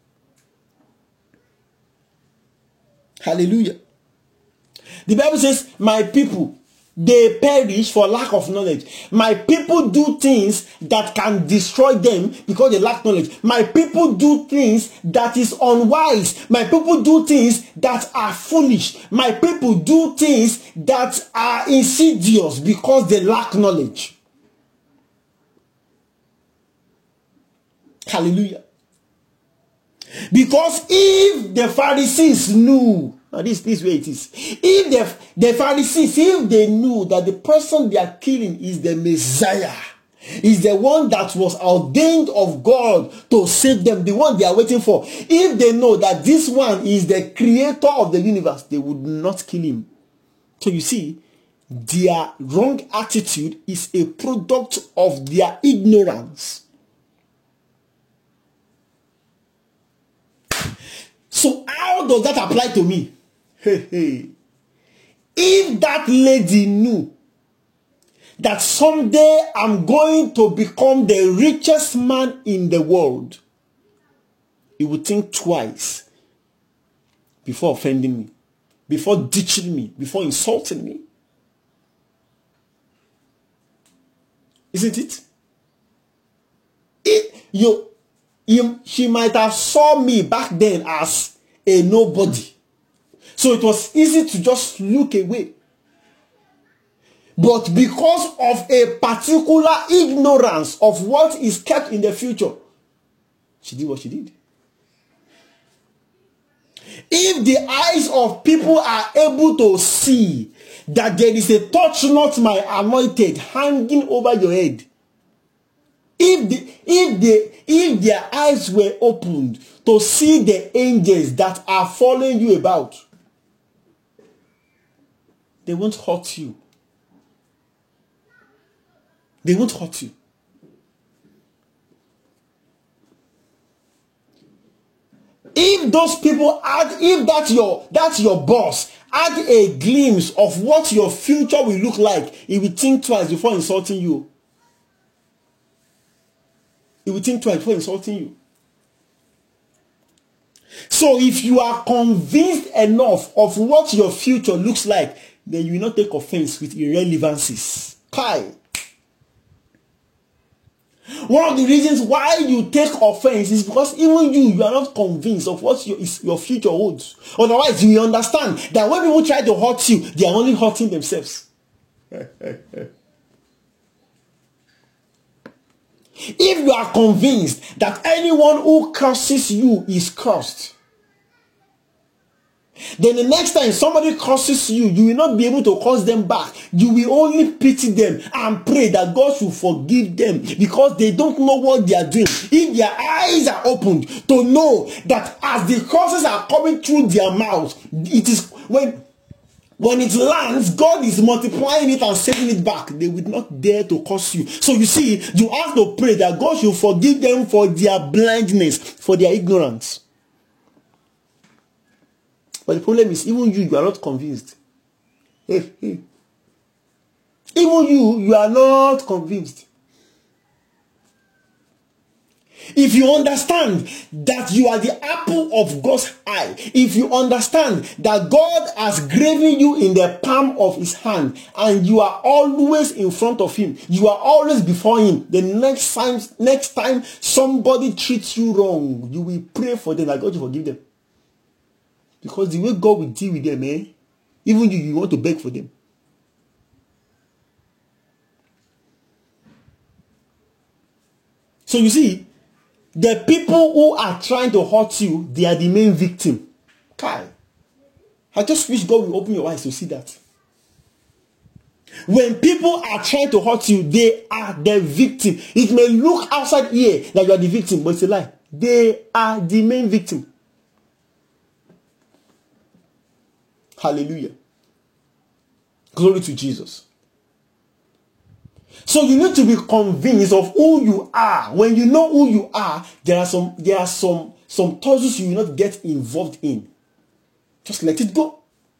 Hallelujah. The Bible says, my people, they perish for lack of knowledge. My people do things that can destroy them because they lack knowledge. My people do things that is unwise. My people do things that are foolish. My people do things that are insidious because they lack knowledge. Hallelujah. Because if the Pharisees knew, now this, this way it is, if the, the Pharisees, if they knew that the person they are killing is the Messiah, is the one that was ordained of God to save them, the one they are waiting for, if they know that this one is the creator of the universe, they would not kill him. So you see, their wrong attitude is a product of their ignorance. So how does that apply to me? Hey, hey. If that lady knew that someday I'm going to become the richest man in the world, he would think twice before offending me, before ditching me, before insulting me. Isn't it? It you, you, she might have saw me back then as a nobody. So it was easy to just look away. But because of a particular ignorance of what is kept in the future, she did what she did. If the eyes of people are able to see that there is a touch not my anointed hanging over your head, if the if the if their eyes were opened to see the angels that are following you about, they won't hurt you. They won't hurt you. If those people had, if that's your that's your boss, had a glimpse of what your future will look like, he will think twice before insulting you. He will think twice before insulting you. So if you are convinced enough of what your future looks like, then you will not take offense with irrelevancies. Kai. One of the reasons why you take offense is because even you, you are not convinced of what your, your future holds. Otherwise, you will understand that when people try to hurt you, they are only hurting themselves. If you are convinced that anyone who curses you is cursed, then the next time somebody curses you, you will not be able to curse them back. You will only pity them and pray that God should forgive them, because they don't know what they are doing. If their eyes are opened to know that as the curses are coming through their mouth, it is when when it lands, God is multiplying it and sending it back. They will not dare to curse you. So you see, you have to pray that God should forgive them for their blindness, for their ignorance. But the problem is, even you, you are not convinced. Hey, hey. Even you, you are not convinced. If you understand that you are the apple of God's eye, if you understand that God has graven you in the palm of his hand, and you are always in front of him, you are always before him, the next time, next time somebody treats you wrong, you will pray for them that God will forgive them. Because the way God will deal with them, eh? Even you, you want to beg for them. So you see, the people who are trying to hurt you, they are the main victim. Kai, I just wish God will open your eyes to see that. When people are trying to hurt you, they are the victim. It may look outside here that you are the victim, but it's a lie. They are the main victim. Hallelujah. Glory to Jesus. So you need to be convinced of who you are. When you know who you are, there are some there are some some tussles you will not get involved in. Just let it go.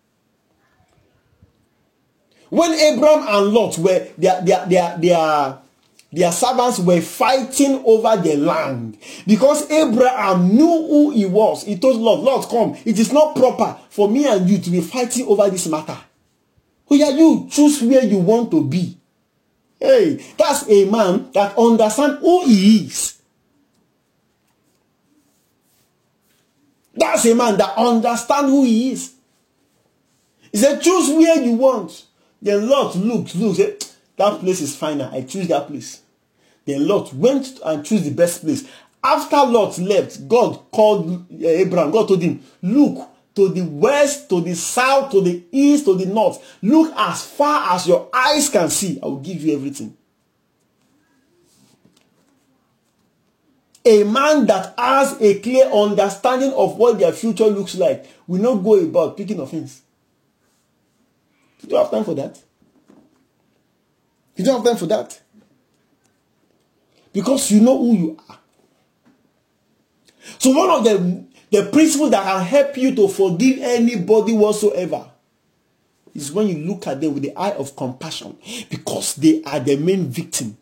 When Abraham and Lot were their their their their their servants were fighting over the land, because Abraham knew who he was. He told Lot, Lot, come. It is not proper for me and you to be fighting over this matter. Who are you? Choose where you want to be. Hey, that's a man that understands who he is. That's a man that understands who he is. He said, choose where you want. Then Lot looked, looked, said, that place is finer. I choose that place. Then Lot went and chose the best place. After Lot left, God called Abraham. God told him, look to the west, to the south, to the east, to the north. Look as far as your eyes can see. I will give you everything. A man that has a clear understanding of what their future looks like will not go about picking offense. Do you have time for that? You don't have time for that. Because you know who you are. So one of the, the principles that can help you to forgive anybody whatsoever is when you look at them with the eye of compassion, because they are the main victim.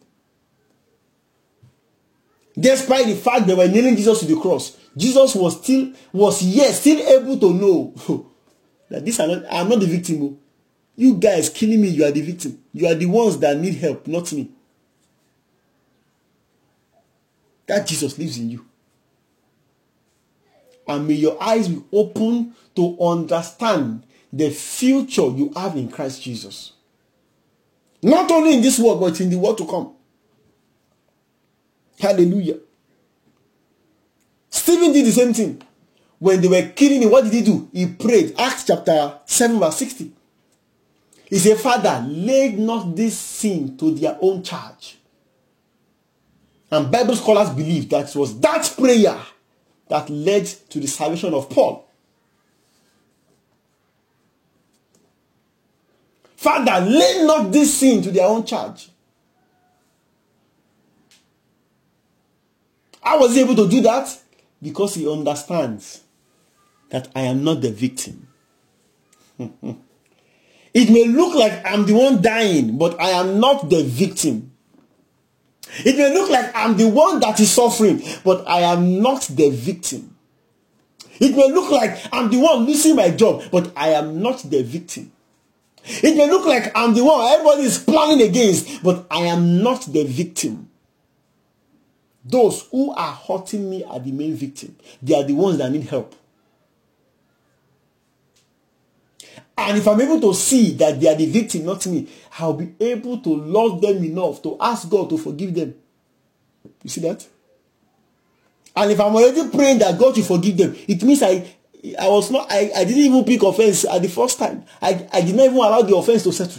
Despite the fact they were nailing Jesus to the cross, Jesus was still, was yes, still able to know that this are not, I'm not the victim. You guys killing me, you are the victim. You are the ones that need help, not me. That Jesus lives in you. And may your eyes be open to understand the future you have in Christ Jesus. Not only in this world, but in the world to come. Hallelujah. Stephen did the same thing. When they were killing him, what did he do? He prayed. Acts chapter seven verse sixty. He said, Father, lay not this sin to their own charge. And Bible scholars believe that it was that prayer that led to the salvation of Paul. Father, lay not this sin to their own charge. How was he able to do that? Because he understands that I am not the victim. It may look like I'm the one dying, but I am not the victim. It may look like I'm the one that is suffering, but I am not the victim. It may look like I'm the one losing my job, but I am not the victim. It may look like I'm the one everybody is planning against, but I am not the victim. Those who are hurting me are the main victim. They are the ones that need help. And if I'm able to see that they are the victim, not me, I'll be able to love them enough to ask God to forgive them. You see that? And if I'm already praying that God will forgive them, it means I I was not I, I didn't even pick offense at the first time. I, I did not even allow the offense to settle.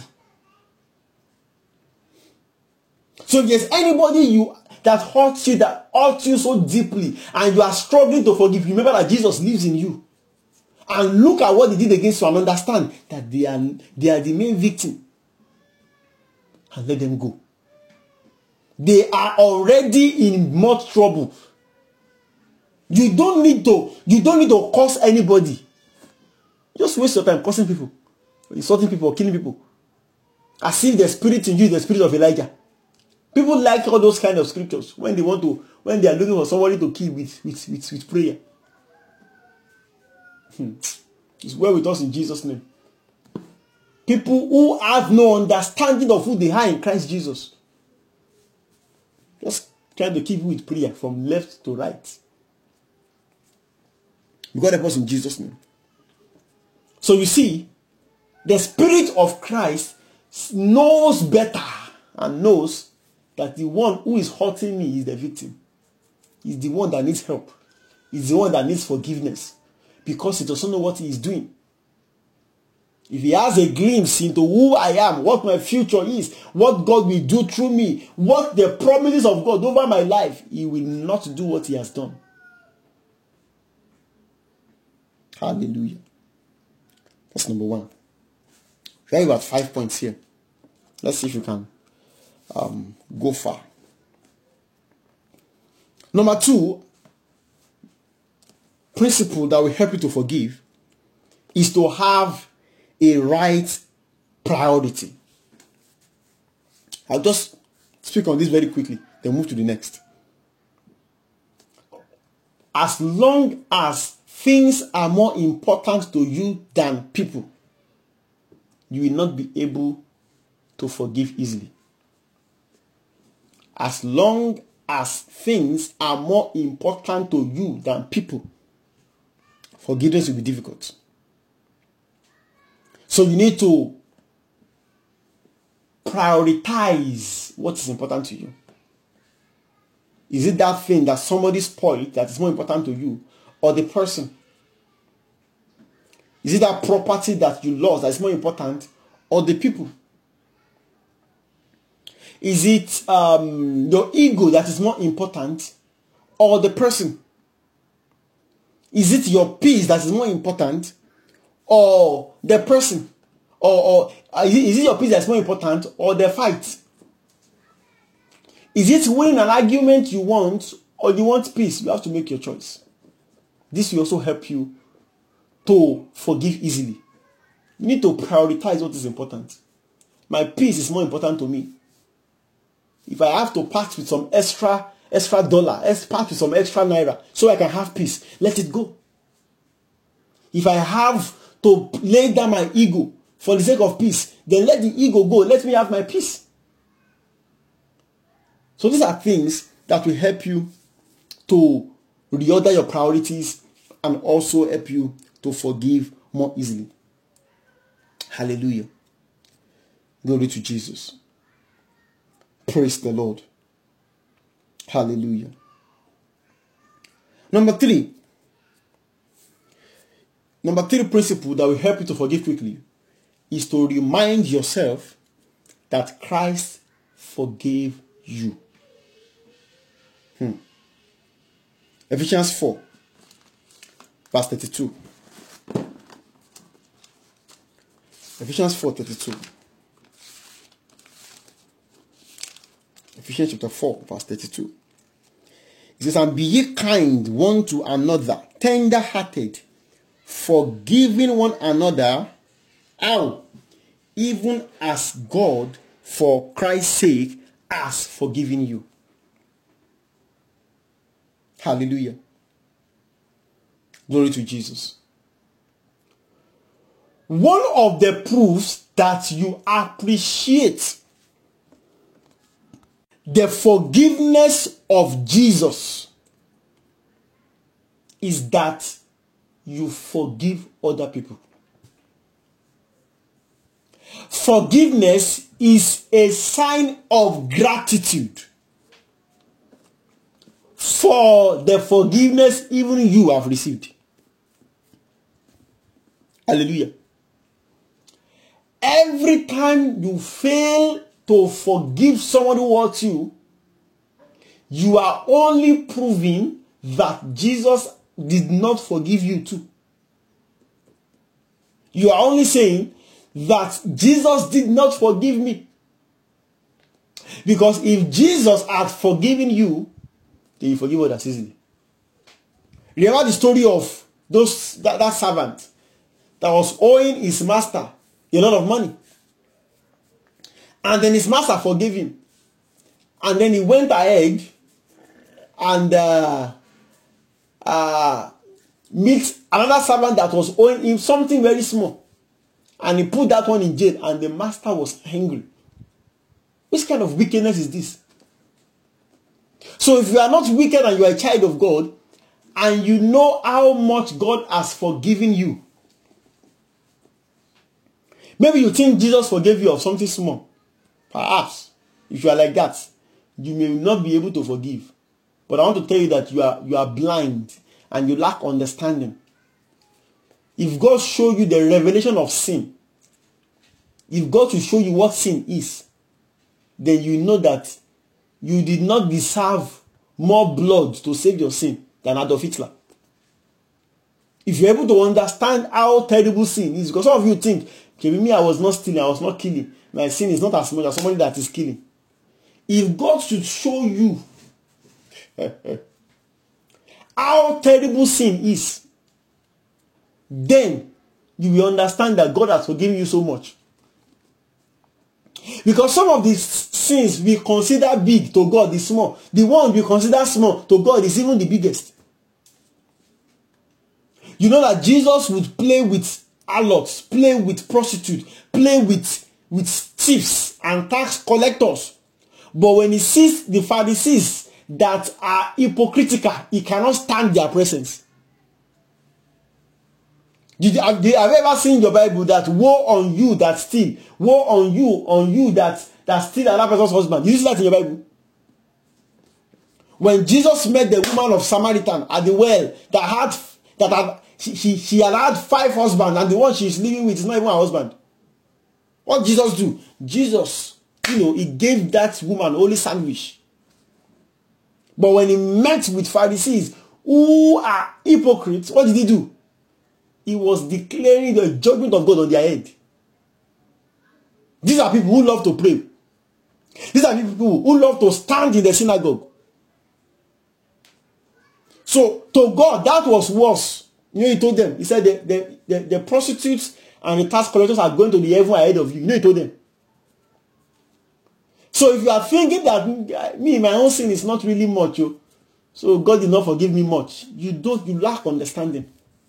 So if there's anybody you that hurts you, that hurts you so deeply, and you are struggling to forgive, remember that Jesus lives in you. And look at what they did against you and understand that they are, they are the main victim. And let them go. They are already in much trouble. You don't need to, you don't need to curse anybody. Just waste your time cursing people, insulting people, killing people. As if the spirit in you is the spirit of Elijah. People like all those kind of scriptures when they want to, when they are looking for somebody to kill with, with, with, with prayer. Hmm. It's well with us in Jesus' name. People who have no understanding of who they are in Christ Jesus. Just trying to keep you with prayer from left to right. God help us in Jesus' name. So you see, the Spirit of Christ knows better and knows that the one who is hurting me is the victim. He's the one that needs help. He's the one that needs forgiveness. Because he doesn't know what he is doing. If he has a glimpse into who I am, what my future is, what God will do through me, what the promises of God over my life, he will not do what he has done. Hallelujah. That's number one. We have about five points here. Let's see if we can um, go far. Number two, principle that will help you to forgive is to have a right priority. I'll just speak on this very quickly, then move to the next. As long as things are more important to you than people, you will not be able to forgive easily. As long as things are more important to you than people, forgiveness will be difficult. So you need to prioritize what is important to you. Is it that thing that somebody spoiled that is more important to you, or the person? Is it that property that you lost that is more important, or the people? Is it um, your ego that is more important, or the person? Is it your peace that is more important, or the person? Or, or is, it, is it your peace that is more important, or the fight? Is it winning an argument you want, or you want peace? You have to make your choice. This will also help you to forgive easily. You need to prioritize what is important. My peace is more important to me. If I have to part with some extra, extra dollar, part with some extra naira, so I can have peace, let it go. If I have to lay down my ego for the sake of peace, then let the ego go. Let me have my peace. So these are things that will help you to reorder your priorities and also help you to forgive more easily. Hallelujah. Glory to Jesus. Praise the Lord. Hallelujah. Number three. Number three principle that will help you to forgive quickly is to remind yourself that Christ forgave you. Hmm. Ephesians four, verse thirty-two. Ephesians four, thirty-two. Ephesians chapter four, verse thirty-two. It says, and be ye kind one to another, tender-hearted, forgiving one another, how? Even as God, for Christ's sake, has forgiven you. Hallelujah. Glory to Jesus. One of the proofs that you appreciate the forgiveness of Jesus is that you forgive other people. Forgiveness is a sign of gratitude for the forgiveness even you have received. Hallelujah. Every time you fail to forgive someone who hurts you, you are only proving that Jesus did not forgive you too. You are only saying that Jesus did not forgive me. Because if Jesus had forgiven you, then you forgive others easily. Remember the story of those that, that servant that was owing his master a lot of money. And then his master forgave him. And then he went ahead and uh, uh, met another servant that was owing him something very small. And he put that one in jail. And the master was angry. Which kind of wickedness is this? So if you are not wicked and you are a child of God, and you know how much God has forgiven you, maybe you think Jesus forgave you of something small. Perhaps, if you are like that, you may not be able to forgive. But I want to tell you that you are, you are blind and you lack understanding. If God show you the revelation of sin, if God will show you what sin is, then you know that you did not deserve more blood to save your sin than Adolf Hitler. If you're able to understand how terrible sin is, because some of you think, okay, with me I was not stealing, I was not killing. My sin is not as much as somebody that is killing. If God should show you how terrible sin is, then you will understand that God has forgiven you so much. Because some of these sins we consider big to God is small. The one we consider small to God is even the biggest. You know that Jesus would play with harlots, play with prostitutes, play with, with thieves and tax collectors. But when he sees the Pharisees that are hypocritical, he cannot stand their presence. Did you, have, did, have you ever seen in your Bible that woe on you that steal, woe on you, on you that, that steal another person's husband? Did you see that in your Bible? When Jesus met the woman of Samaritan at the well that had, that had, she, she, she had had five husbands and the one she's living with is not even her husband. What did Jesus do? Jesus, you know, he gave that woman only sandwich. But when he met with Pharisees who are hypocrites, what did he do? He was declaring the judgment of God on their head. These are people who love to pray. These are people who love to stand in the synagogue. So to God, that was worse. You know, he told them, he said the, the, the, the prostitutes and the tax collectors are going to the heaven ahead of you. You know, he told them. So if you are thinking that me, my own sin is not really much, you, so God did not forgive me much, you don't, you lack understanding.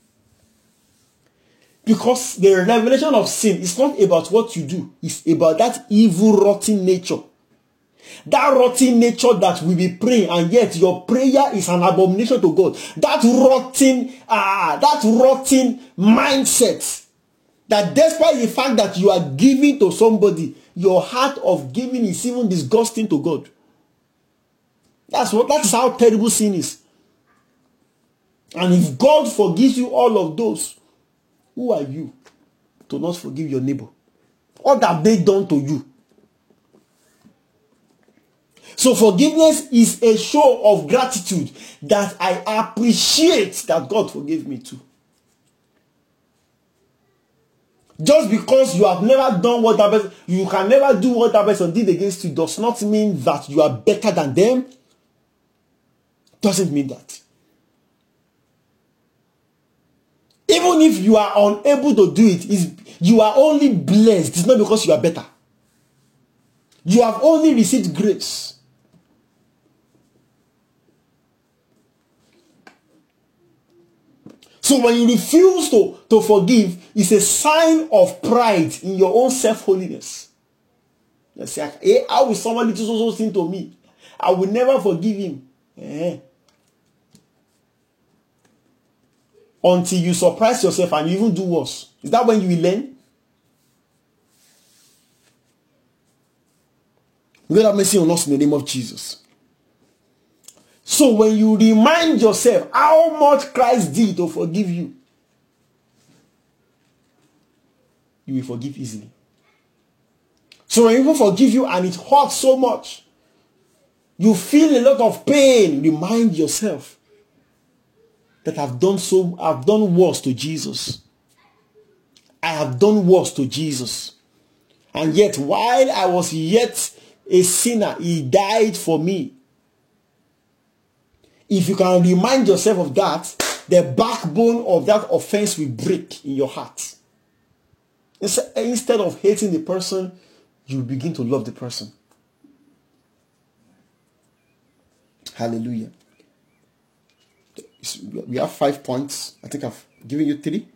Because the revelation of sin is not about what you do. It's about that evil, rotten nature. That rotten nature that we be praying, and yet your prayer is an abomination to God. That rotten, ah, that rotten mindset. That despite the fact that you are giving to somebody, your heart of giving is even disgusting to God. That's what, that's how terrible sin is. And if God forgives you all of those, who are you to not forgive your neighbor? What have they done to you? So forgiveness is a show of gratitude that I appreciate that God forgave me too. Just because you have never done what that person, you can never do what that person did against you, does not mean that you are better than them. Doesn't mean that. Even if you are unable to do it, is you are only blessed. It's not because you are better. You have only received grace. So when you refuse to, to forgive, it's a sign of pride in your own self-holiness. You say, hey, how will somebody do so thing to me? I will never forgive him. Eh. Until you surprise yourself and you even do worse. Is that when you will learn? God have mercy on us in the name of Jesus. So when you remind yourself how much Christ did to forgive you, you will forgive easily. So when people forgive you and it hurts so much, you feel a lot of pain, remind yourself that I've done so, I've done worse to Jesus. I have done worse to Jesus. And yet, while I was yet a sinner, he died for me. If you can remind yourself of that, the backbone of that offense will break in your heart. Instead of hating the person, you begin to love the person. Hallelujah. We have five points. I think I've given you three.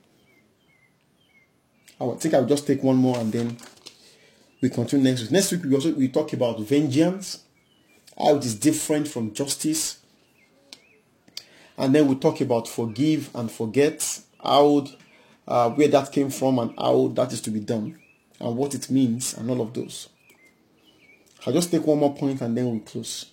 I think I'll just take one more and then we continue next week. Next week we also we talk about vengeance, how it is different from justice. And then we talk about forgive and forget, how uh, where that came from and how that is to be done and what it means and all of those. I'll just take one more point and then we'll close.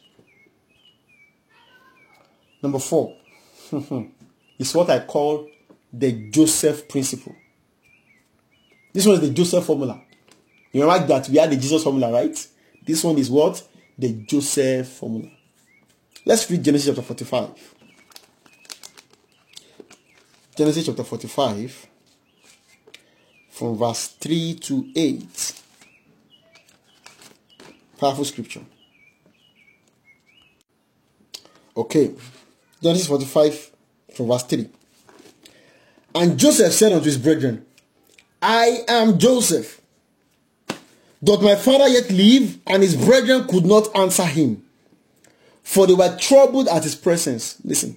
Number four is what I call the Joseph principle. This one is the Joseph formula. You remember that we had the Jesus formula, right? This one is what? The Joseph formula. Let's read Genesis chapter forty-five. Genesis chapter forty-five, from verse three to eight. Powerful scripture. Okay. Genesis forty-five, from verse three. And Joseph said unto his brethren, I am Joseph. Doth my father yet live? And his brethren could not answer him, for they were troubled at his presence. Listen.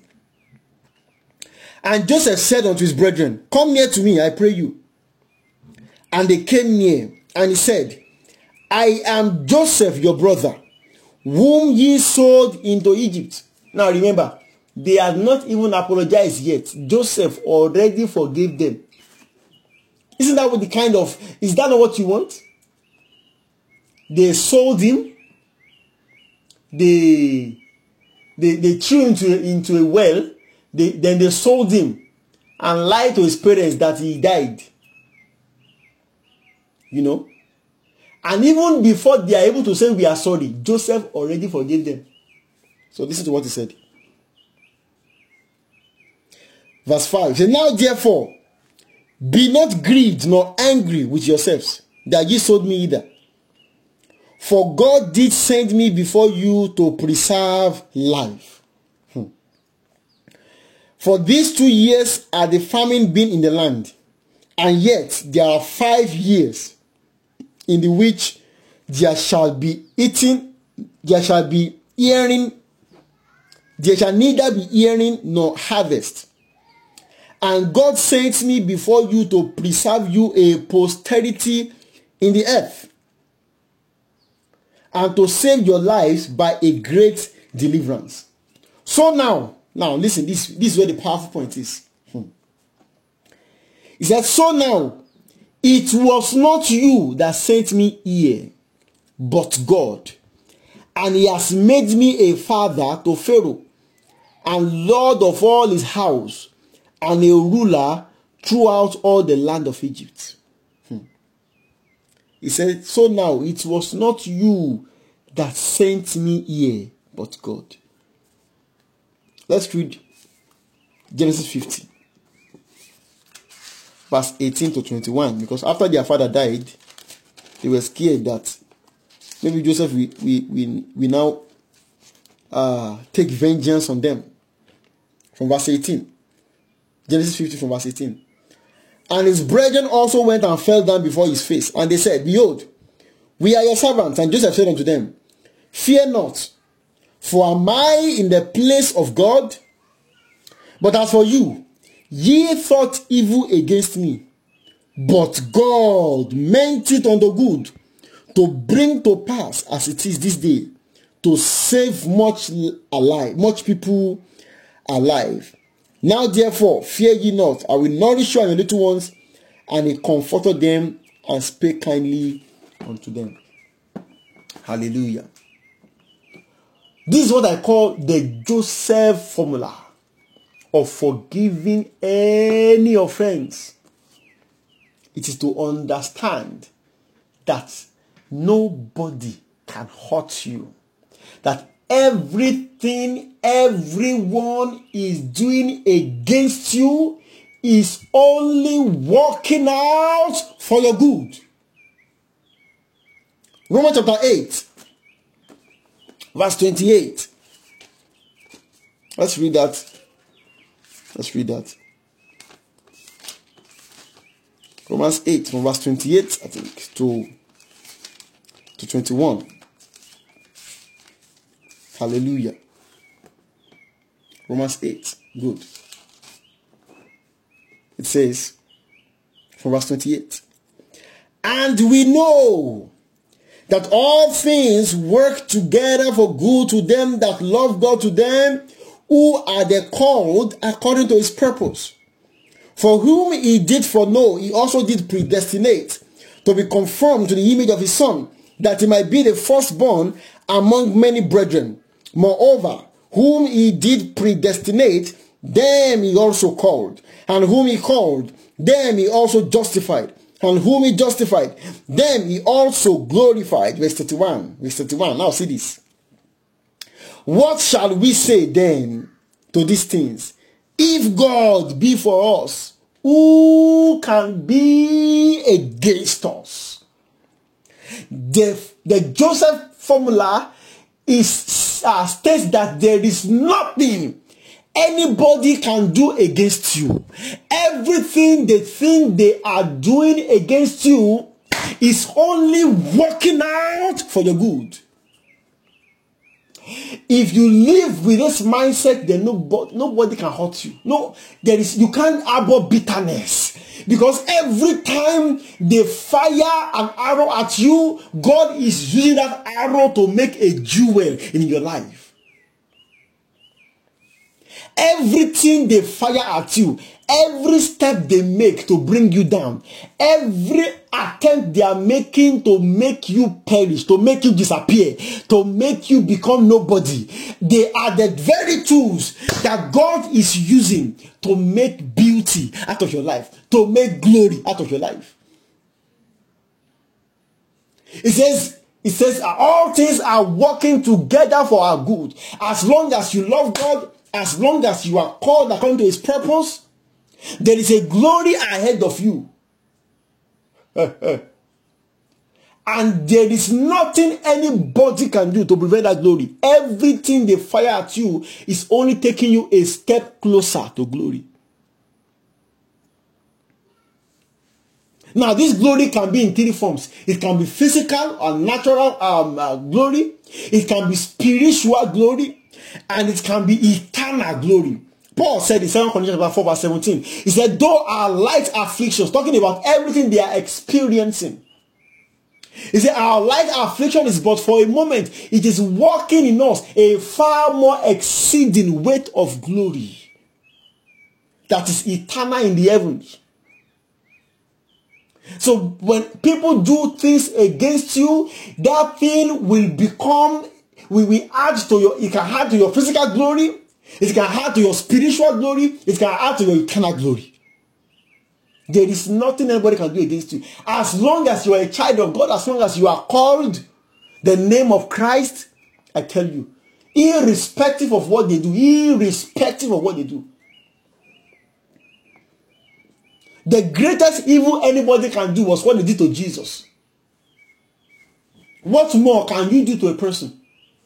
And Joseph said unto his brethren, come near to me, I pray you. And they came near, and he said, I am Joseph your brother, whom ye sold into Egypt. Now remember, they had not even apologized yet. Joseph already forgave them. Isn't that what the kind of, is that not what you want? They sold him. They, they, they threw him into, into a well. They, then they sold him and lied to his parents that he died. You know? And even before they are able to say we are sorry, Joseph already forgave them. So listen to what he said. Verse five. He said, now therefore, be not grieved nor angry with yourselves that ye sold me either. For God did send me before you to preserve life. Hmm. For these two years had the famine been in the land, and yet there are five years in the which there shall be eating, there shall be earing, there shall neither be earing nor harvest. And God sent me before you to preserve you a posterity in the earth, and to save your lives by a great deliverance. So now, now listen, this, this is where the powerful point is. Hmm. He said, so now, it was not you that sent me here, but God. And he has made me a father to Pharaoh, and lord of all his house, and a ruler throughout all the land of Egypt. Hmm. He said, so now it was not you that sent me here, but God. Let's read Genesis fifty, verse eighteen to twenty-one. Because after their father died, they were scared that maybe Joseph we we we, we now uh, take vengeance on them. From verse eighteen. Genesis fifty from verse eighteen. And his brethren also went and fell down before his face. And they said, behold, we are your servants. And Joseph said unto them, fear not, for am I in the place of God? But as for you, ye thought evil against me, but God meant it unto good, to bring to pass as it is this day, to save much alive, much people alive. Now therefore, fear ye not, I will nourish you and your little ones. And he comforted them and spake kindly unto them. Hallelujah. This is what I call the Joseph formula of forgiving any offense. It is to understand that nobody can hurt you. That everything everyone is doing against you is only working out for your good. Romans chapter eight, verse twenty-eight. Let's read that. Let's read that. Romans eight, from verse twenty-eight, I think, to, to twenty-one. Hallelujah. Romans eight. Good. It says, from verse twenty-eight, and we know that all things work together for good to them that love God, to them who are the called according to his purpose. For whom he did foreknow, he also did predestinate to be conformed to the image of his Son, that he might be the firstborn among many brethren. Moreover, whom he did predestinate, them he also called. And whom he called, them he also justified. And whom he justified, them he also glorified. Verse thirty-one. Verse thirty-one. Now see this. What shall we say then to these things? If God be for us, who can be against us? The, the Joseph formula is uh, states that there is nothing anybody can do against you. Everything they think they are doing against you is only working out for your good. If you live with this mindset, then nobody, nobody can hurt you. No, there is, you can't harbor bitterness. Because every time they fire an arrow at you, God is using that arrow to make a jewel in your life. Everything they fire at you, every step they make to bring you down, every attempt they are making to make you perish, to make you disappear, to make you become nobody, they are the very tools that God is using to make beauty out of your life, to make glory out of your life. It says, it says all things are working together for our good. As long as you love God, as long as you are called according to his purpose, there is a glory ahead of you. And there is nothing anybody can do to prevent that glory. Everything they fire at you is only taking you a step closer to glory. Now, this glory can be in three forms. It can be physical or natural um, uh, glory. It can be spiritual glory. And it can be eternal glory. Paul said in Second Corinthians four verse seventeen, he said, though our light afflictions, talking about everything they are experiencing. He said, our light affliction is but for a moment. It is working in us a far more exceeding weight of glory that is eternal in the heavens. So when people do things against you, that thing will become, will, will add to your, it can add to your physical glory, it can add to your spiritual glory, it can add to your eternal glory. There is nothing anybody can do against you. As long as you are a child of God, as long as you are called the name of Christ, I tell you, irrespective of what they do, irrespective of what they do, the greatest evil anybody can do was what they did to Jesus. What more can you do to a person?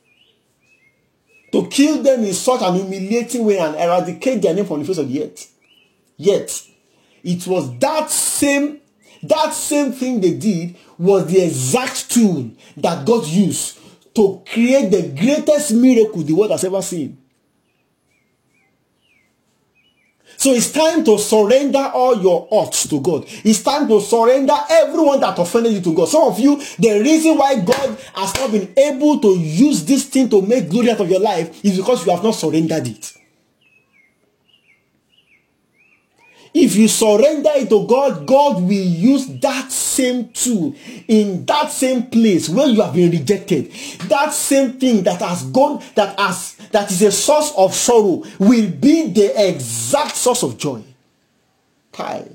To kill them in such an humiliating way and eradicate their name from the face of the earth. Yet, it was that same, that same thing they did was the exact tool that God used to create the greatest miracle the world has ever seen. So it's time to surrender all your oughts to God. It's time to surrender everyone that offended you to God. Some of you, the reason why God has not been able to use this thing to make glory out of your life is because you have not surrendered it. If you surrender it to God, God will use that same tool in that same place where you have been rejected. That same thing that has gone, that has, that is a source of sorrow, will be the exact source of joy. Kai.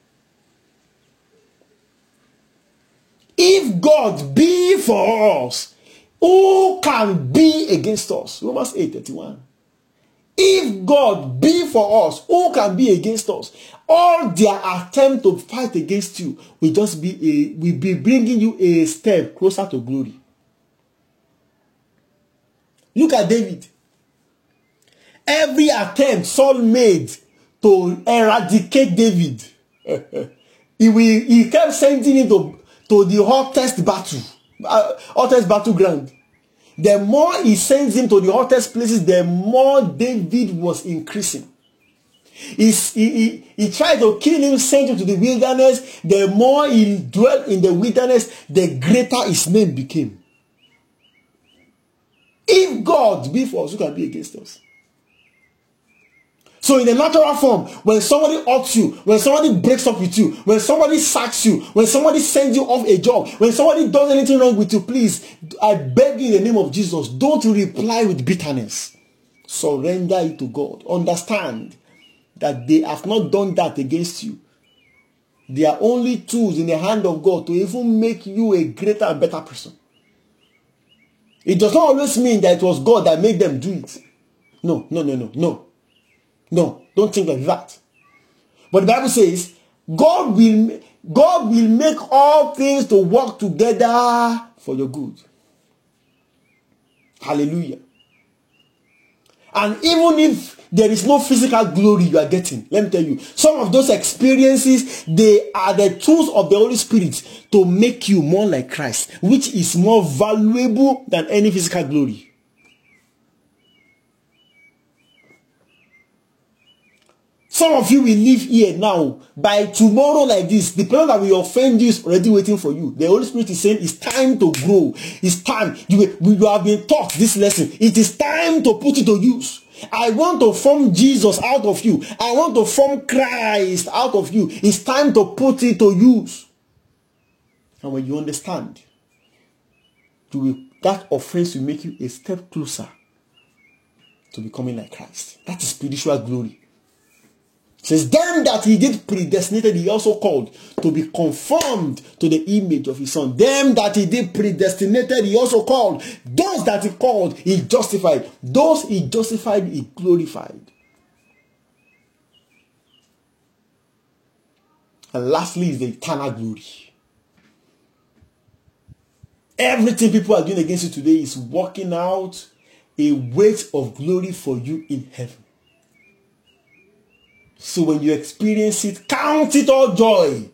If God be for us, who can be against us? Romans eight thirty-one. If God be for us, who can be against us? All their attempt to fight against you will just be a, will be bringing you a step closer to glory. Look at David. Every attempt Saul made to eradicate David, he will, he kept sending him to, to the hottest battle, uh, hottest battleground. The more he sends him to the hottest places, the more David was increasing. He, he, he tried to kill him, sent him to the wilderness. The more he dwelt in the wilderness, the greater his name became. If God be for us, who can be against us? So in a natural form, when somebody hurts you, when somebody breaks up with you, when somebody sacks you, when somebody sends you off a job, when somebody does anything wrong with you, please, I beg you in the name of Jesus, don't reply with bitterness. Surrender it to God. Understand that they have not done that against you. They are only tools in the hand of God to even make you a greater and better person. It does not always mean that it was God that made them do it. No, no, no, no, no. No, don't think like that. But the Bible says, God will, God will make all things to work together for your good. Hallelujah. And even if there is no physical glory you are getting, let me tell you, some of those experiences, they are the tools of the Holy Spirit to make you more like Christ, which is more valuable than any physical glory. Some of you will live here now. By tomorrow like this, the person that will offend you is already waiting for you. The Holy Spirit is saying it's time to grow. It's time. You, you have been taught this lesson. It is time to put it to use. I want to form Jesus out of you. I want to form Christ out of you. It's time to put it to use. And when you understand, you will, that offense will make you a step closer to becoming like Christ. That is spiritual glory. It says, them that he did predestinated, he also called to be conformed to the image of his son. Them that he did predestinated, he also called. Those that he called, he justified. Those he justified, he glorified. And lastly is the eternal glory. Everything people are doing against you today is working out a weight of glory for you in heaven. So when you experience it, count it all joy.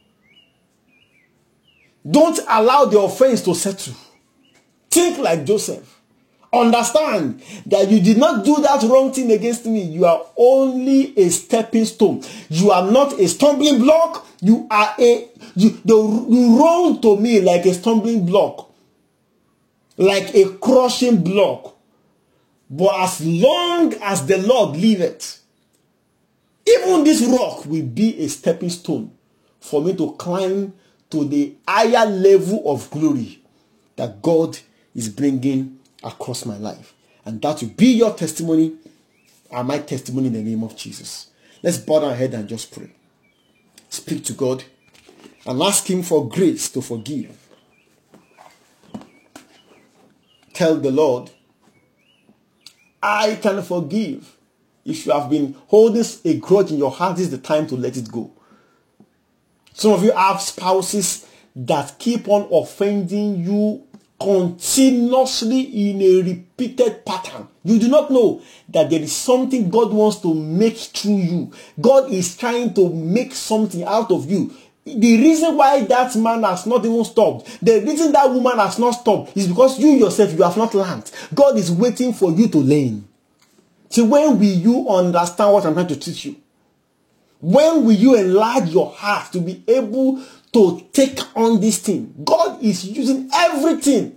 Don't allow the offense to settle. Think like Joseph. Understand that you did not do that wrong thing against me. You are only a stepping stone. You are not a stumbling block. You are a you, the, you roll to me like a stumbling block, like a crushing block. But as long as the Lord liveth, even this rock will be a stepping stone for me to climb to the higher level of glory that God is bringing across my life. And that will be your testimony and my testimony in the name of Jesus. Let's bow our head and just pray. Speak to God and ask him for grace to forgive. Tell the Lord, I can forgive. If you have been holding a grudge in your heart, this is the time to let it go. Some of you have spouses that keep on offending you continuously in a repeated pattern. You do not know that there is something God wants to make through you. God is trying to make something out of you. The reason why that man has not even stopped, the reason that woman has not stopped is because you yourself, you have not learned. God is waiting for you to learn. See, when will you understand what I'm trying to teach you? When will you enlarge your heart to be able to take on this thing? God is using everything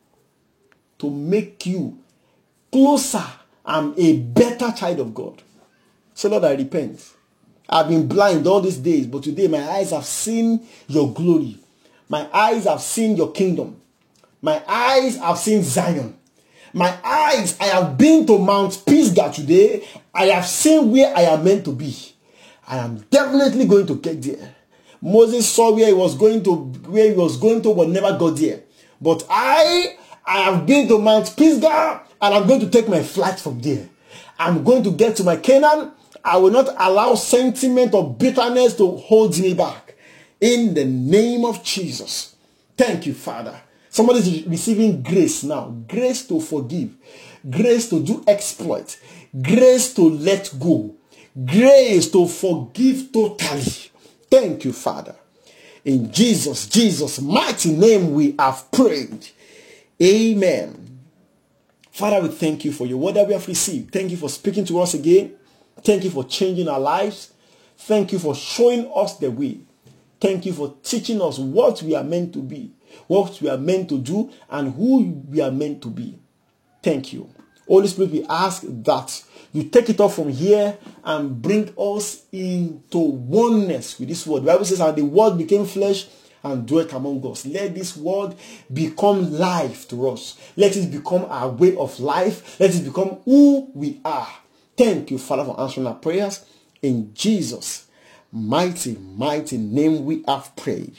to make you closer and a better child of God. So Lord, I repent. I've been blind all these days, but today my eyes have seen your glory. My eyes have seen your kingdom. My eyes have seen Zion. My eyes, I have been to Mount Pisgah today. I have seen where I am meant to be. I am definitely going to get there. Moses saw where he was going to, where he was going to, but never got there. But I, I have been to Mount Pisgah, and I'm going to take my flight from there. I'm going to get to my Canaan. I will not allow sentiment or bitterness to hold me back. In the name of Jesus. Thank you, Father. Somebody is receiving grace now. Grace to forgive. Grace to do exploit. Grace to let go. Grace to forgive totally. Thank you, Father. In Jesus, Jesus' mighty name we have prayed. Amen. Father, we thank you for your word that we have received. Thank you for speaking to us again. Thank you for changing our lives. Thank you for showing us the way. Thank you for teaching us what we are meant to be, what we are meant to do, and who we are meant to be. Thank you. Holy Spirit, we ask that you take it off from here and bring us into oneness with this word. The Bible says, and the word became flesh and dwelt among us. Let this word become life to us. Let it become our way of life. Let it become who we are. Thank you, Father, for answering our prayers. In Jesus' mighty, mighty name we have prayed.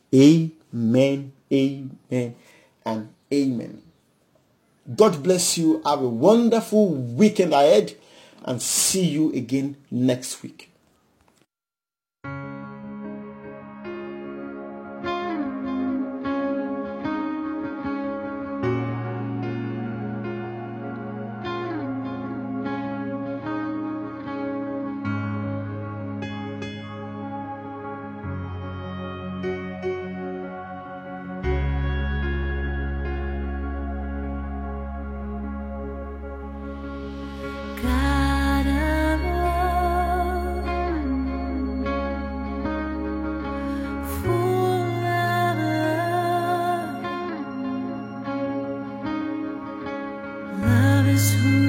Amen, amen, and amen. God bless you. Have a wonderful weekend ahead, and see you again next week. Love is who